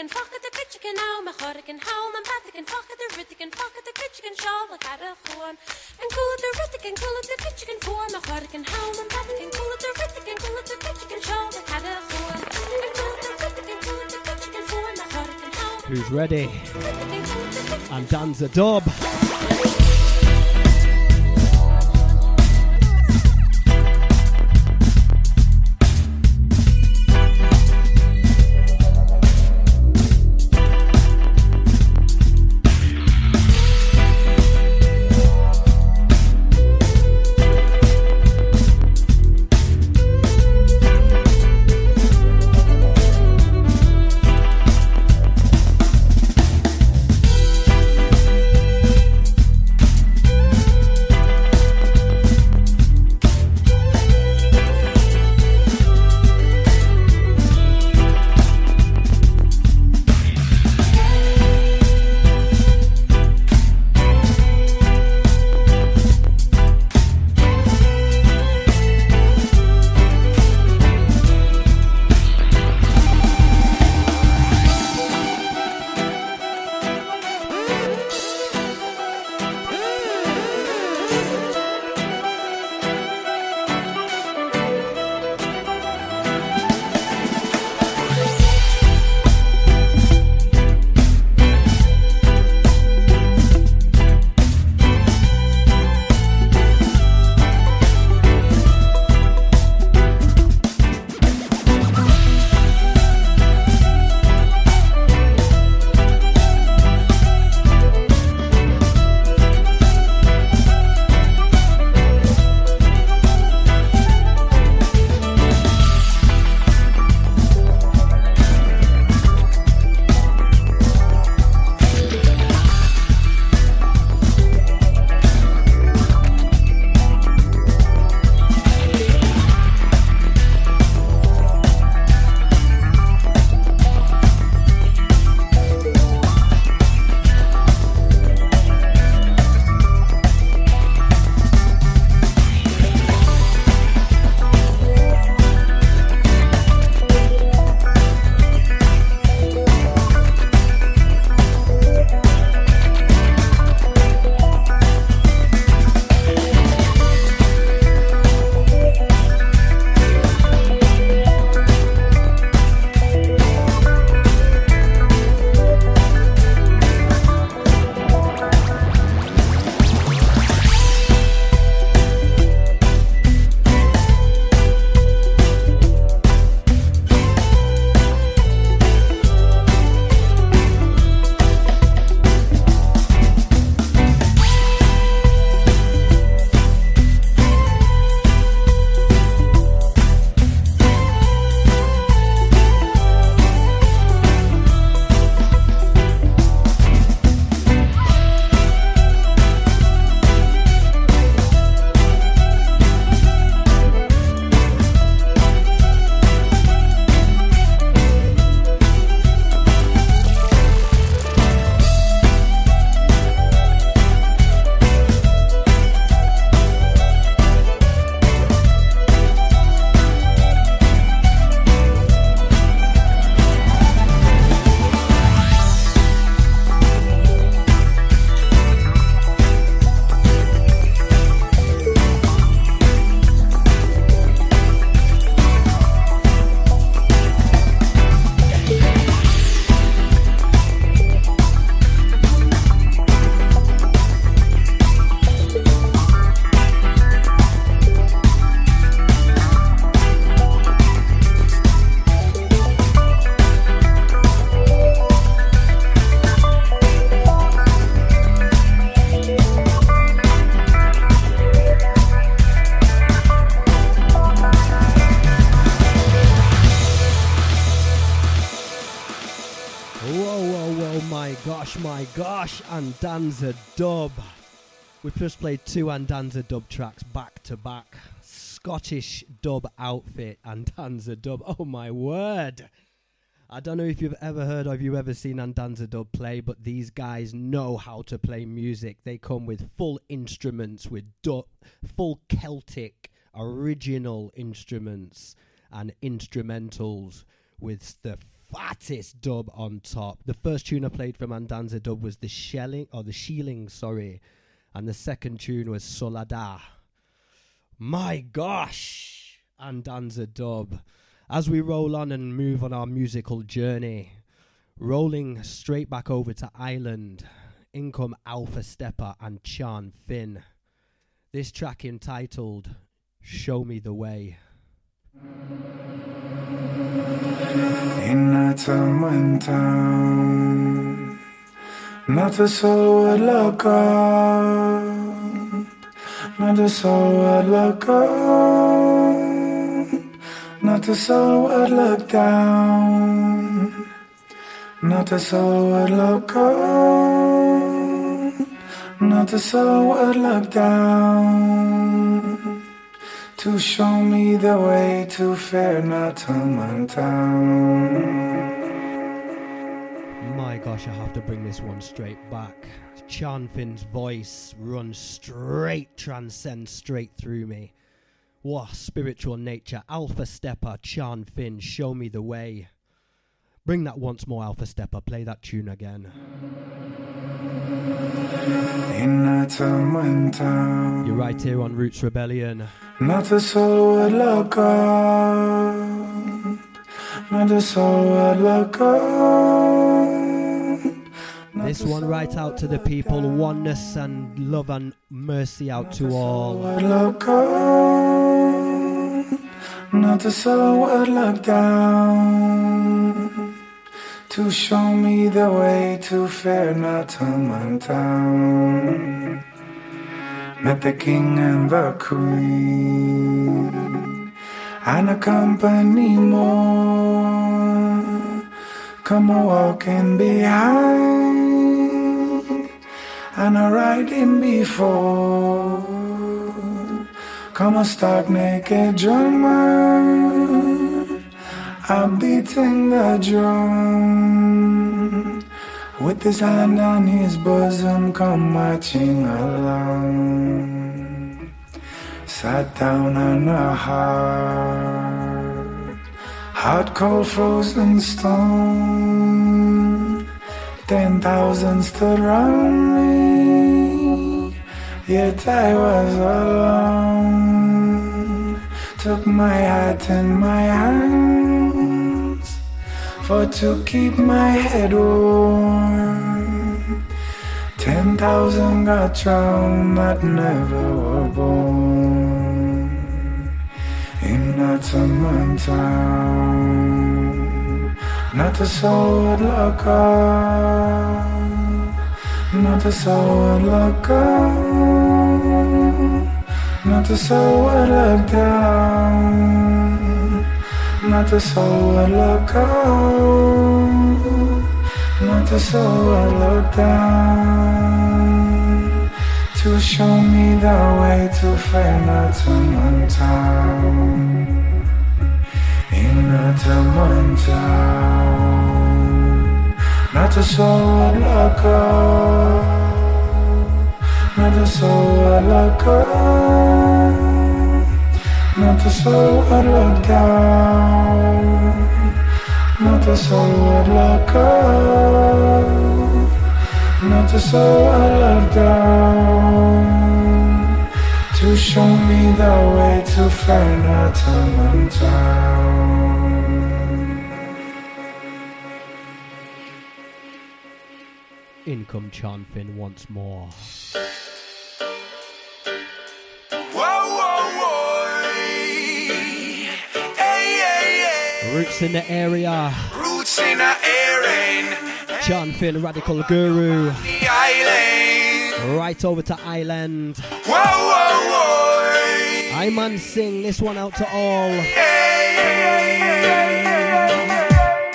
and fuck at the kitchen now, my heart and how my path and fuck at the ritic and fuck at the kitchen shawl, like I had a horn. And cool at the ritic and cool at the kitchen for my heart and how my path and cool at the ritic and cool at the kitchen shawl, like I had a horn. And cool at the ritic and cool at the kitchen for my heart and how. Who's ready? And Dan's a dub. gosh, my gosh, and Danza Dub. We just played two and Danza Dub tracks back to back. Scottish dub outfit and Danza Dub. Oh my word. I don't know if you've ever heard or if you've ever seen Andanza Dub play, but these guys know how to play music. They come with full instruments, with du- full Celtic original instruments and instrumentals with the fattest dub on top. The first tune I played from Andanza Dub was the Shelling, or the Shieling, sorry. And the second tune was Solada. My gosh, Andanza Dub. As we roll on and move on our musical journey, rolling straight back over to Ireland, in come Alpha Stepper and Chan Finn. This track entitled Show Me the Way. In a Tillman town, not a soul would look up, not a soul would look up, not a soul would look down, not a soul would look up, not a soul would look down. To show me the way to fair Nottingham town. My gosh, I have to bring this one straight back. Chan Finn's voice runs straight, transcends straight through me. What spiritual nature. Alpha Stepper, Chan Finn, Show Me the Way. Bring that once more, Alpha Stepper. Play that tune again. In Nottingham town, you're right here on Roots Rebellion. Not a soul would look up, not a soul would look up. This one right out to the people, oneness and love and mercy out to all. Look up, not a soul would look down. To show me the way to fair Nottingham town. Met the king and the queen, and a company more. Come a walking behind, and a riding before. Come a stark naked drummer, a beating the drum. With his hand on his bosom, come marching along. Sat down on a hard, hot, cold, frozen stone. Ten thousand stood round me, yet I was alone. Took my hat in my hands, for to keep my head warm. Ten thousand got drowned that never were born. In Nottingham town, not a soul would look up, not a soul would look up, not a soul would look down, not a soul would look up, not a soul would look down. To show me the way to fair Nottingham town. In Nottingham town, not a soul would look up, not a soul would look up, not a soul would look down, not a soul would look up, not a soul would look down. To show me the way to fair Nottingham town. In come Chan Finn once more. Whoa, whoa, whoa. Hey, hey, hey. Roots in the area. Roots in the area. Chan Finn, Radical Guru. The island. Right over to Island. Whoa, whoa, whoa. I man sing this one out to all. Hey, hey, hey, hey, hey.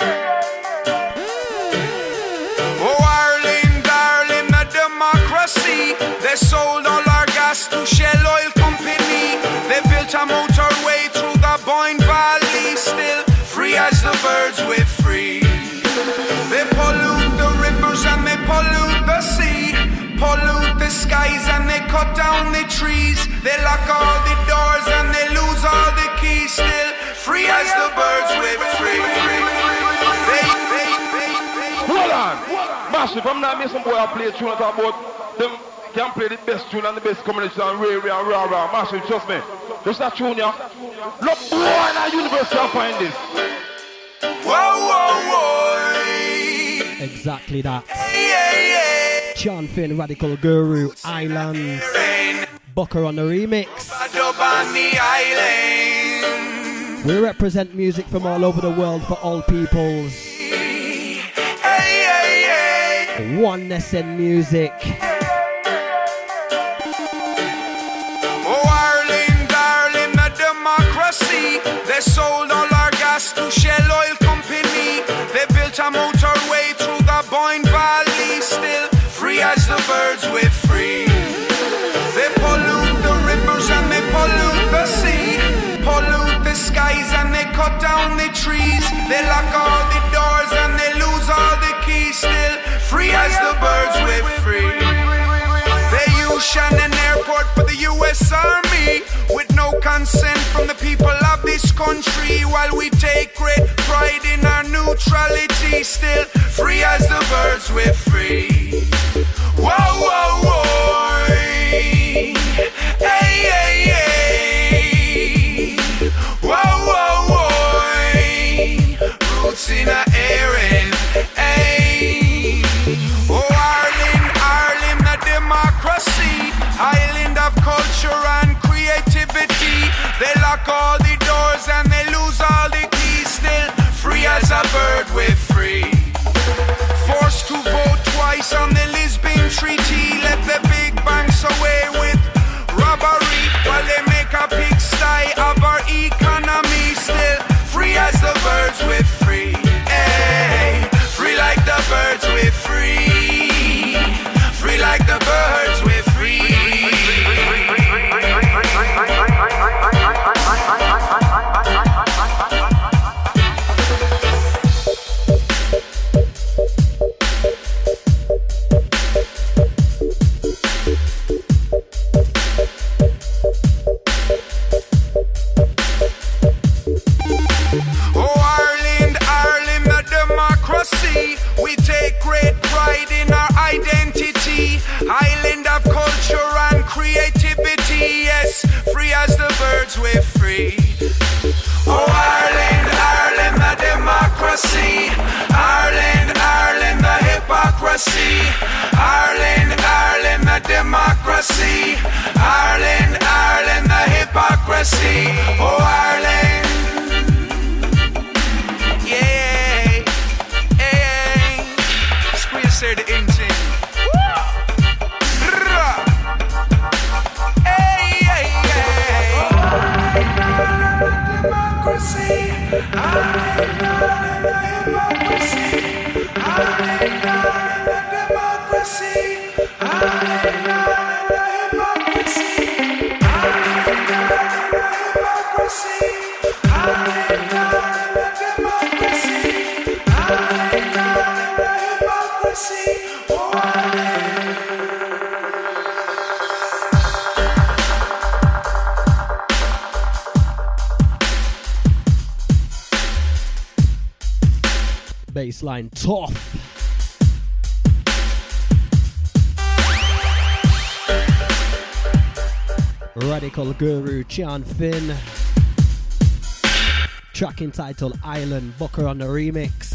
Oh, Ireland, darling, a democracy. They sold all our gas to Shell Oil Company. They built a motorway through the Boyne Valley. Still free as the birds, we're free. They pollute the rivers and they pollute the sea, pollute the skies and they cut down the trees. They lock all the doors and they lose all the keys. Still free as the birds, we're free. They Massive, I'm not making some boy I play a tune and talk about them can play the best tune and the best combination and Ray Ray and Rah Rah. Massive, trust me. Just that tune, yeah. Look, boy, in our university, I'll find this. Whoa, whoa, whoa. Exactly that. Hey, hey, hey. Sean Finn, Radical Guru, Islands. Booker on the remix. On the island. We represent music from all over the world for all peoples. Hey, hey, hey. Oneness in music. Oh, Ireland, darling, the democracy. They sold all our gas to Shell Oil Company. They built a motorway through the Boyne Valley. Still free as the birds, we're free. They pollute the rivers and they pollute the sea. Pollute the skies and they cut down the trees. They lock all the doors and they lose all the keys. Still free as the birds, we're free. They use Shannon Airport for the U S Army with no consent from the people of this country. While we take great pride in our neutrality, still free as the birds, we're free. Whoa, whoa, whoa. Hey, hey, hey. Whoa, whoa, whoa. Roots in a Erin. Hey. Oh, Ireland, Ireland, the democracy. Island of culture and creativity. They lock all the doors and they lose all the keys. Still free as a bird, we're free. Forced to vote twice on the Lisbon Treaty. Let the big banks away with robbery while they make a pigsty of our economy. Still free as the birds, we're free. Hey, free like the birds, we're free. Free like the birds, we're free. We take great pride in our identity. Island of culture and creativity. Yes, free as the birds, we're free. Oh, Ireland, Ireland, the democracy. Ireland, Ireland, the hypocrisy. Ireland, Ireland, the democracy. Ireland, Ireland, the hypocrisy. Oh, Ireland. Say the engine. Hey, hey, hey. Democracy. Democracy. Democracy. Baseline tough. Radical Guru, Sean Finn. Track entitled Island, Booker on the remix.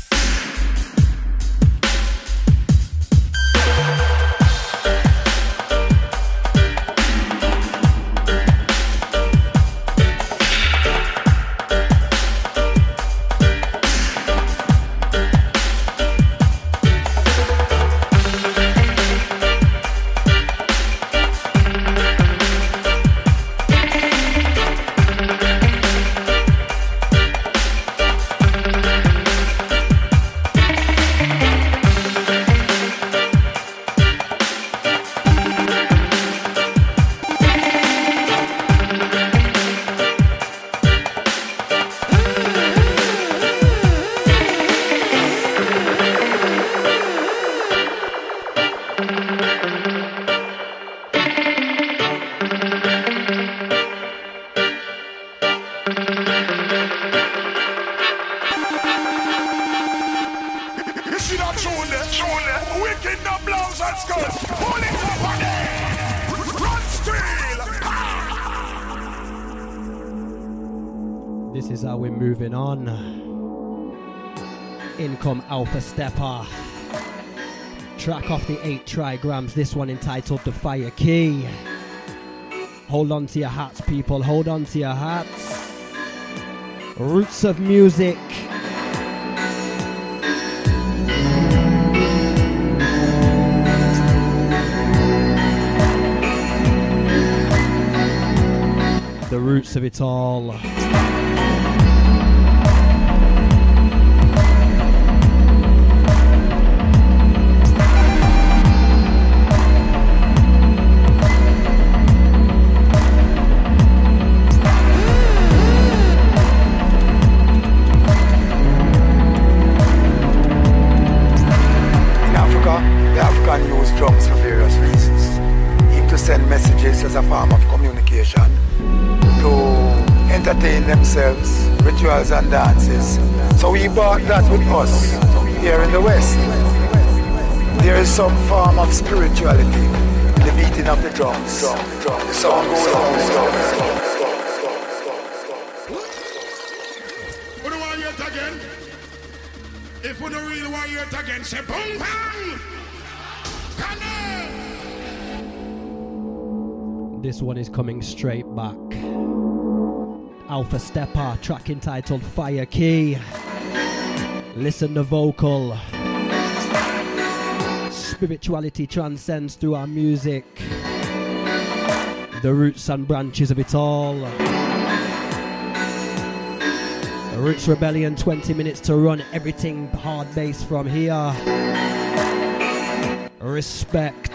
This is how we're moving on. In come Alpha Stepper. Track off the eight trigrams. This one entitled The Fire Key. Hold on to your hats, people. Hold on to your hats. Roots of music. The roots of it all. Drums for various reasons, even to send messages as a form of communication, to entertain themselves, rituals and dances. So we brought that with us here in the West. There is some form of spirituality in the beating of the drums. The sound goes on. We don't want to hear it again. If we don't really want to hear it again, say boom bang. This one is coming straight back. Alpha Stepper, track entitled Fire Key. Listen the vocal. Spirituality transcends through our music. The roots and branches of it all. Roots Rebellion, twenty minutes to run. Everything hard bass from here. Respect.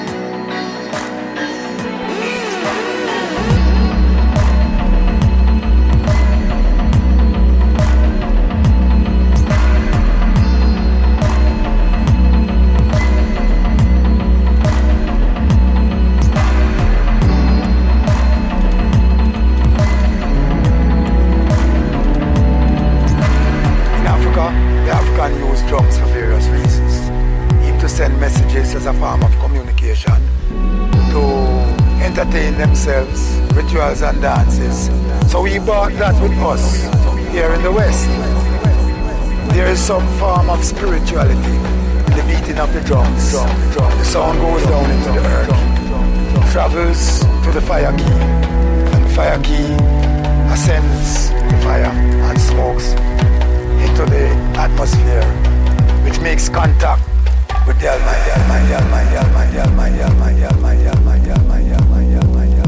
Drums for various reasons, even to send messages as a form of communication, to entertain themselves, rituals and dances. So we brought that with us here in the West. There is some form of spirituality in the beating of the drums. The sound goes down into the earth, travels to the fire key, and the fire key ascends the fire and smokes into the atmosphere, which makes contact with the Almighty, Almighty, Almighty, Almighty, Almighty, Almighty, Almighty, Almighty, Almighty, Almighty, Almighty, Almighty,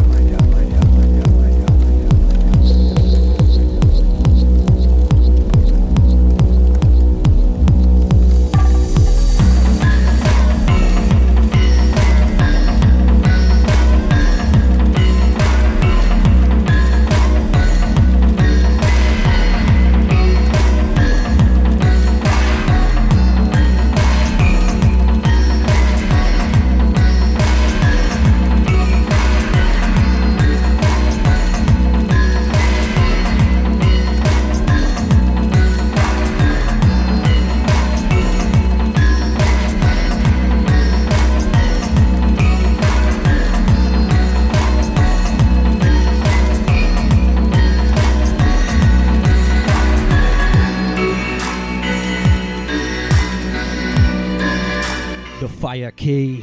Fire Key.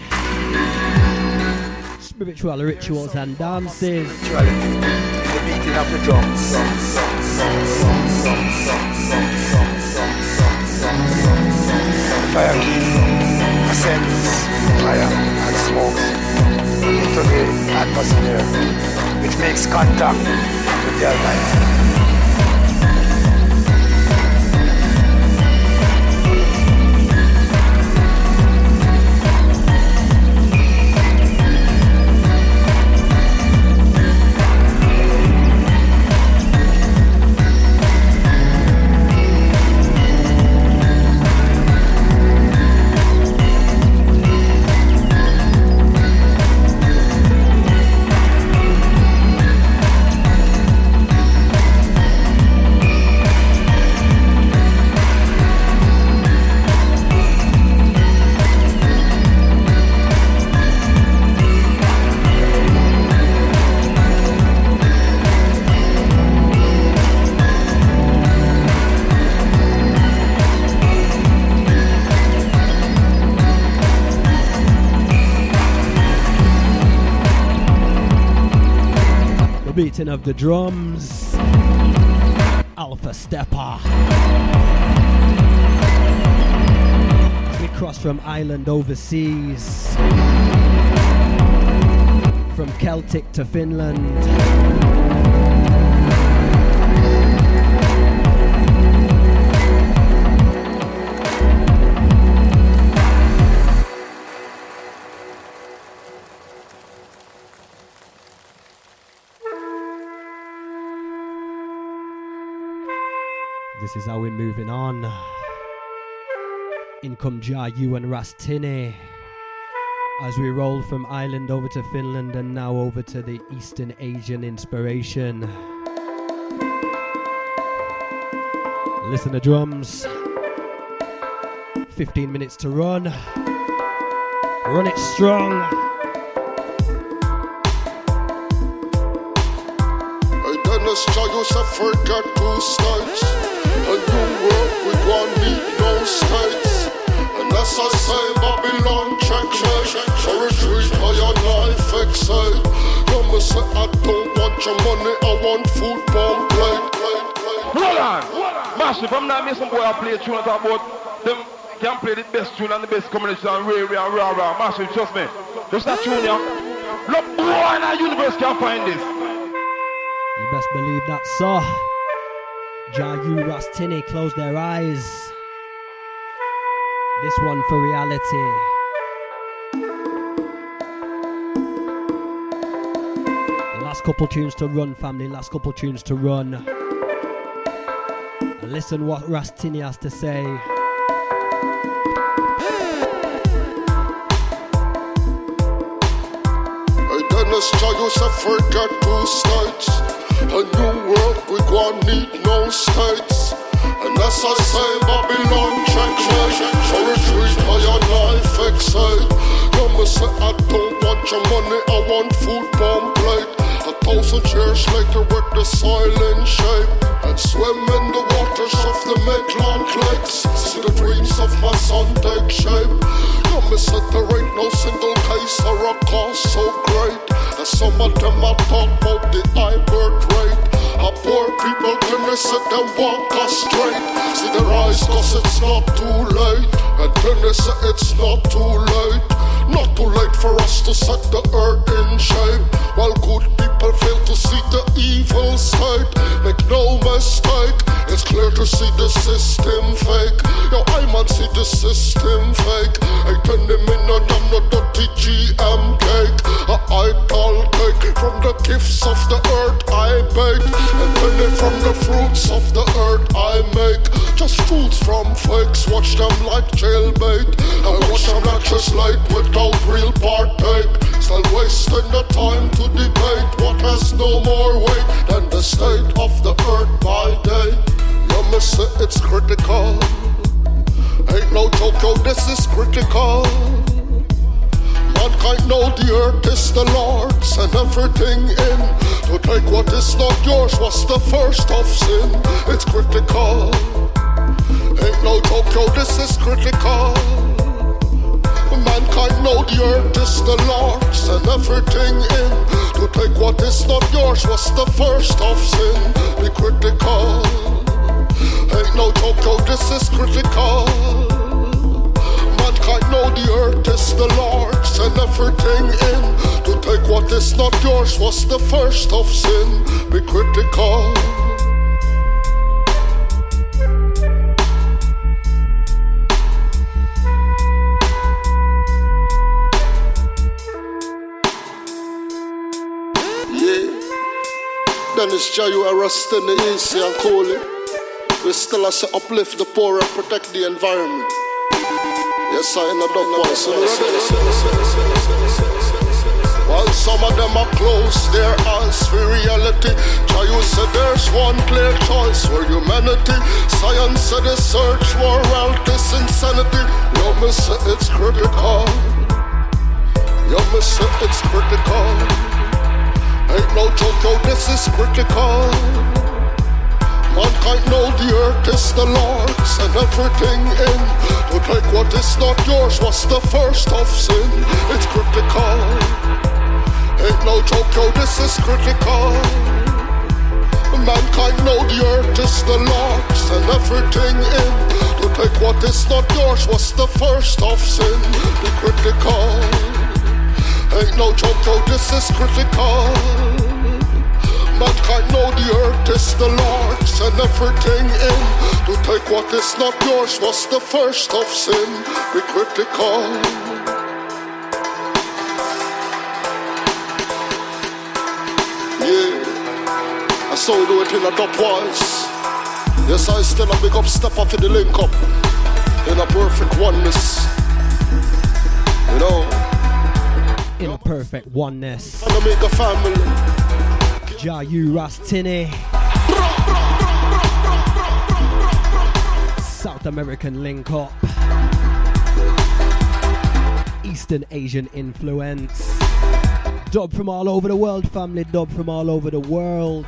Spiritual rituals and dances. Spirituality, the beating of the drums. Fire Key ascends fire and smoke into the atmosphere, which makes contact with the Almighty. Beating of the drums, Alpha Stepper. We cross from Ireland overseas, from Celtic to Finland. This is how we're moving on. In come Jah U and Rastini as we roll from Ireland over to Finland and now over to the Eastern Asian inspiration. Listen to drums. fifteen minutes to run. Run it strong. I done Jah Yusuf forget two states. A new world we gon' need no states. And as I say, Babylon check check. So retreat by your life excite. Come and say I don't want your money, I want food bomb plate. Hold on! Massive, I'm not missing boy I play a tune and talk about them can play the best tune and the best combination and Ray Ray and Rah Rah. Massive, trust me. Just that tune yeah. Look, boy in our universe can find this. You best believe that, sir. Jah U Rastini close their eyes. This one for reality. Last couple tunes to run, family. Last couple tunes to run. And listen what Rastini has to say. I Dennis Jah Yusuf forget two states. A new world we gon' need no states. And as I say, Babylon check check. So retreat by your life excite. You me say I don't want your money, I want food bomb plate. A thousand years later with the silent shape. And swim in the waters of the Midland lakes. See the dreams of my son take shape. You me say there ain't no single case or a cause so great. And some of them I talk about the high birth rate. A poor people can they sit them walk us straight. See their eyes cause it's not too late. And then they say it's not too late. Not too late for us to set the earth in shape. While good people fail to see the evil side. Make no mistake, it's clear to see the system fake. Yo, I man see the system fake. I turn them in and I'm not dirty G M cake. A idol cake from the gifts of the earth I bake. And then from the fruits of the earth I make. Just fools from fakes, watch them like jailbait. I watch them like just light without real partake. Still wasting the time to debate what has no more weight than the state of the earth by day. You must say it's critical. Ain't no joke, yo, this is critical. Mankind know the earth is the Lord's and everything in. To take what is not yours was the first of sin. It's critical. Ain't no joke, yo, this is critical. Mankind know the earth is the Lord's and everything in. To take what is not yours was the first of sin. Be critical. Ain't no joke, yo, this is critical. Mankind know the earth is the Lord's and everything in. To take what is not yours was the first of sin. Be critical. Dennis Jah U arrest in the east and call it. We still have to uplift the poor and protect the environment. Yes, I ain't a dog one, so while some of them are closed their eyes for reality, Jah U said there's one clear choice for humanity. Science said the search for wealth is insanity. You me say it's critical. You me say it's critical. Ain't no joke, yo, this is critical. Mankind know the earth is the Lord's and everything in. To take what is not yours was the first of sin. It's critical. Ain't no joke, yo, this is critical. Mankind know the earth is the Lord's and everything in. To take what is not yours was the first of sin. Be critical. Ain't no joke, yo, this is critical. Mankind know the earth is the Lord's and everything in. To take what is not yours was the first of sin. Be critical. Yeah, I saw you do it in a top voice. Yes, I still a big up step up in the link up. In a perfect oneness. You know, in a perfect oneness. Trying to make a family. Jayu Rastini. South American link up. Eastern Asian influence. Dub from all over the world, family. Dub from all over the world.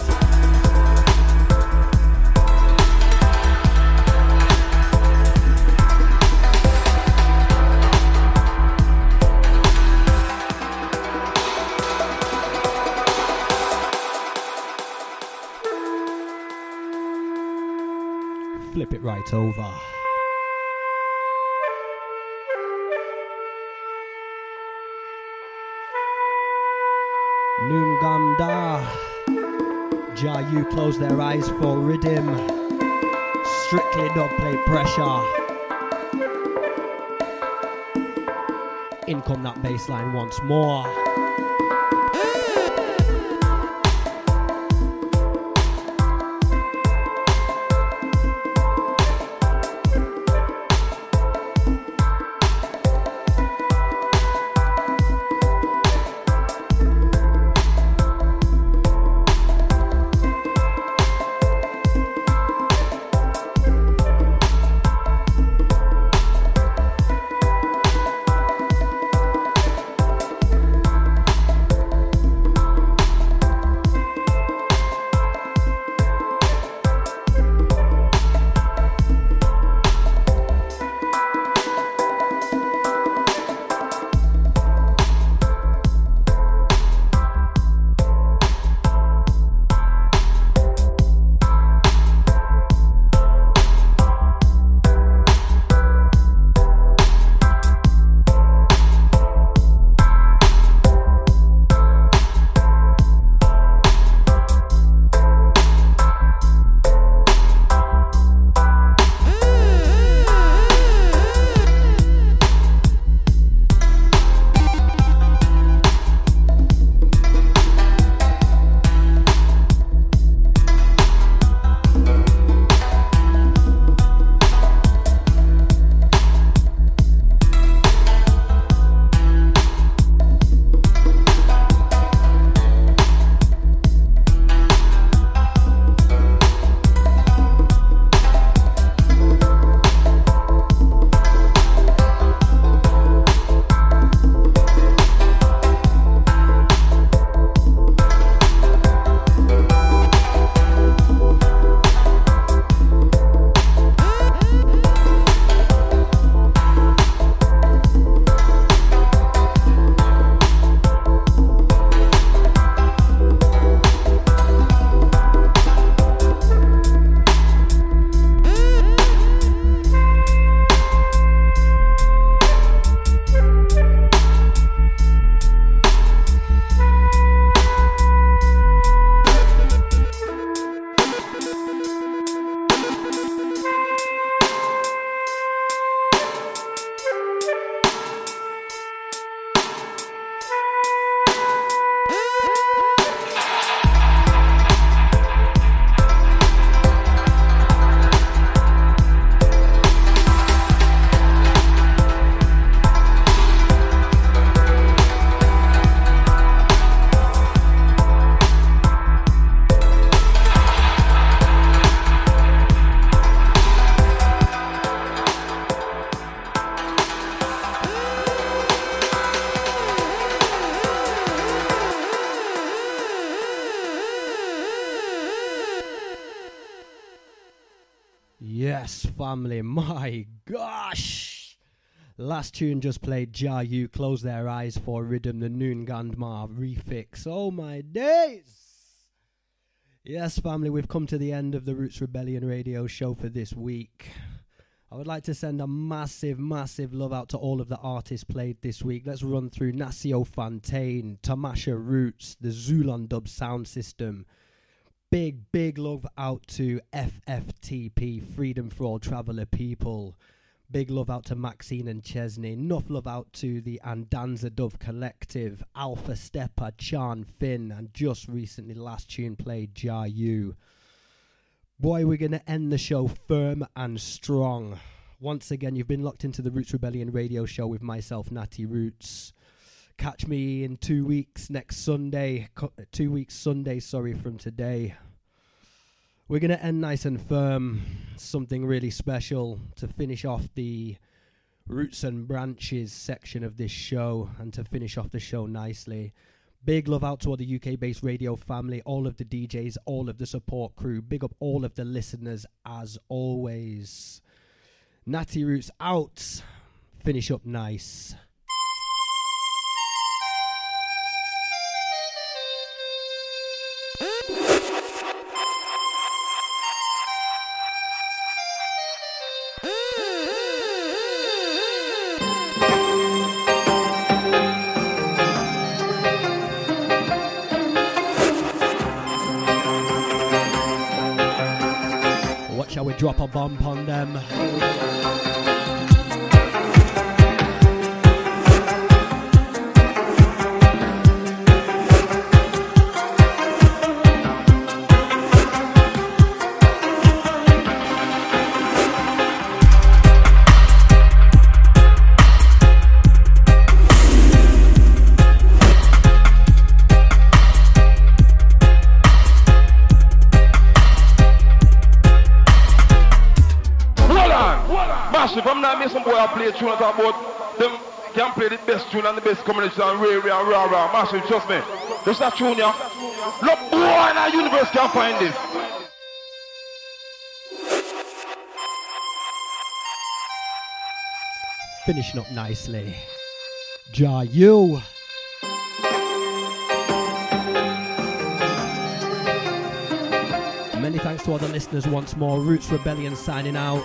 Flip it right over. Noongamda. Jayu close their eyes for rhythm. Strictly dub plate pressure. In come that bass line once more. Yes, family, my gosh. Last tune just played Ja You, Close Their Eyes for Rhythm, the Noon Gandmar refix. Oh my days! Yes, family, we've come to the end of the Roots Rebellion radio show for this week. I would like to send a massive, massive love out to all of the artists played this week. Let's run through Nacio Fontaine, Tamasha Roots, the Zulon Dub Sound System. Big, big love out to F F T P, Freedom for All Traveller People. Big love out to Maxine and Chesney. Enough love out to the Andanza Dove Collective, Alpha Stepper, Chan Finn, and just recently last tune played Ja You. Boy, we're going to end the show firm and strong. Once again, you've been locked into the Roots Rebellion radio show with myself, Natty Roots. Catch me in two weeks next Sunday. Co- two weeks Sunday, sorry, from today. We're going to end nice and firm. Something really special to finish off the Roots and Branches section of this show and to finish off the show nicely. Big love out to all the U K-based radio family, all of the D Js, all of the support crew. Big up all of the listeners as always. Natty Roots out. Finish up nice. Shall we drop a bomb on them? If I'm not missing boy, I play a tune and talk about them can play the best tune and the best combination and rare, rare, rare, rare. Massive, trust me. Just that tune, yeah. Look, boy, in our universe can't find this. Finishing up nicely. Ja You. Many thanks to all the listeners once more. Roots Rebellion signing out.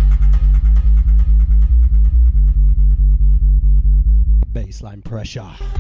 Baseline pressure.